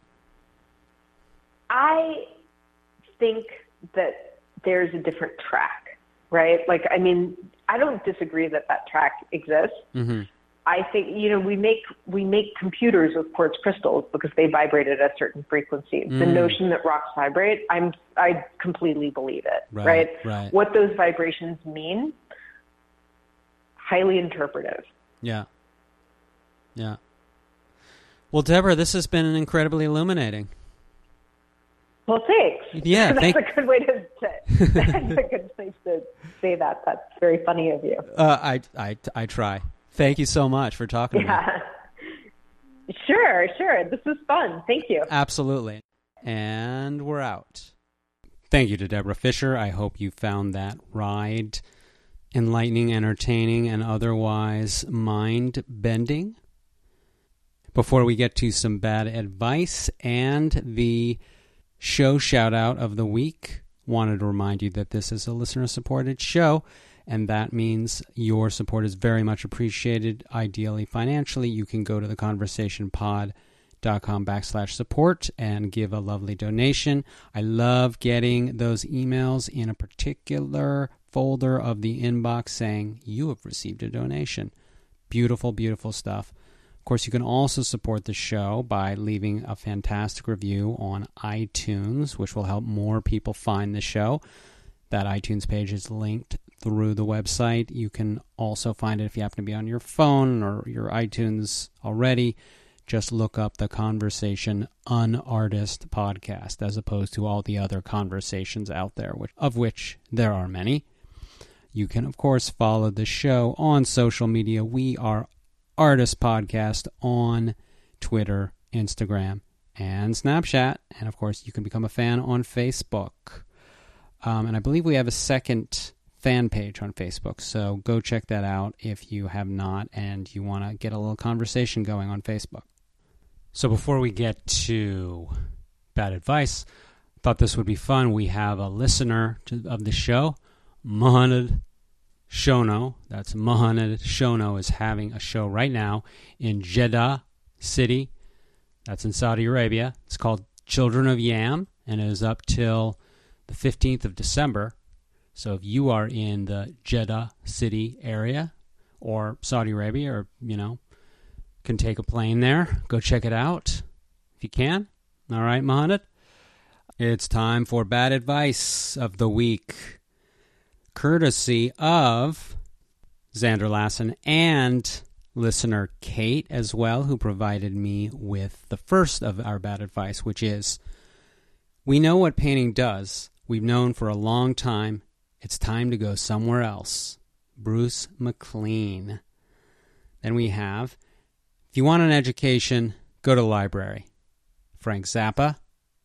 I think that there's a different track, right? Like, I mean, I don't disagree that that track exists. Mm-hmm. I think, you know, we make we make computers with quartz crystals because they vibrate at a certain frequency. Mm. The notion that rocks vibrate, I'm I completely believe it, right, right? right? What those vibrations mean, highly interpretive. Yeah. Yeah. Well, Deborah, this has been incredibly illuminating. Well, thanks. Yeah, that's thank- a good way to say. That's a good place to say that. That's very funny of you. Uh, I I I try. Thank you so much for talking yeah. to me. Sure, sure. This was fun. Thank you. Absolutely. And we're out. Thank you to Deborah Fisher. I hope you found that ride enlightening, entertaining, and otherwise mind-bending. Before we get to some bad advice and the show shout-out of the week, wanted to remind you that this is a listener-supported show, and that means your support is very much appreciated, ideally financially. You can go to the conversation pod patreon.com backslash support and give a lovely donation. I love getting those emails in a particular folder of the inbox saying you have received a donation. Beautiful, beautiful stuff. Of course, you can also support the show by leaving a fantastic review on iTunes, which will help more people find the show. That iTunes page is linked through the website. You can also find it if you happen to be on your phone or your iTunes already. Just look up the Conversation Unartist podcast as opposed to all the other conversations out there, which, of which there are many. You can, of course, follow the show on social media. We are Artist Podcast on Twitter, Instagram, and Snapchat. And, of course, you can become a fan on Facebook. Um, and I believe we have a second fan page on Facebook, so go check that out if you have not and you want to get a little conversation going on Facebook. So before we get to bad advice, I thought this would be fun. We have a listener to, of the show, Mohamed Shono. That's Mohamed Shono is having a show right now in Jeddah City. That's in Saudi Arabia. It's called Children of Yam, and it is up till the fifteenth of December. So if you are in the Jeddah City area or Saudi Arabia, or, you know, can take a plane there, go check it out if you can. All right, Mohamed? It's time for bad advice of the week, courtesy of Xander Lassen and listener Kate as well, who provided me with the first of our bad advice, which is, we know what painting does. We've known for a long time. It's time to go somewhere else. Bruce McLean. Then we have, if you want an education, go to the library. Frank Zappa.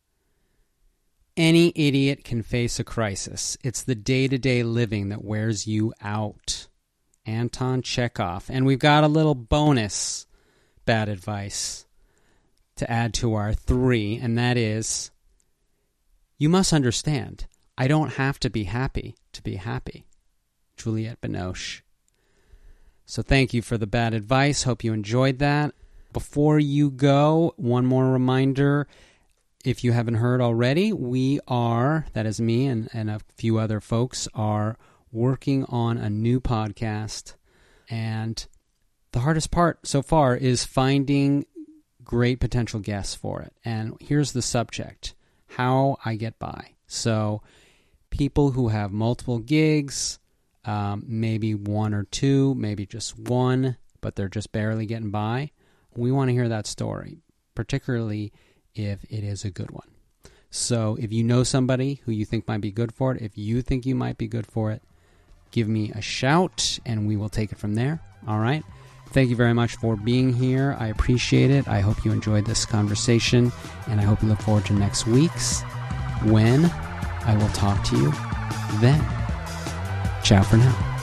Any idiot can face a crisis. It's the day-to-day living that wears you out. Anton Chekhov. And we've got a little bonus bad advice to add to our three, and that is, you must understand, I don't have to be happy to be happy. Juliette Binoche. So thank you for the bad advice. Hope you enjoyed that. Before you go, one more reminder. If you haven't heard already, we are, that is me and, and a few other folks, are working on a new podcast. And the hardest part so far is finding great potential guests for it. And here's the subject, how I get by. So people who have multiple gigs, um, maybe one or two, maybe just one, but they're just barely getting by. We want to hear that story, particularly if it is a good one. So if you know somebody who you think might be good for it, if you think you might be good for it, give me a shout and we will take it from there. All right? Thank you very much for being here. I appreciate it. I hope you enjoyed this conversation, and I hope you look forward to next week's, when I will talk to you then. Ciao for now.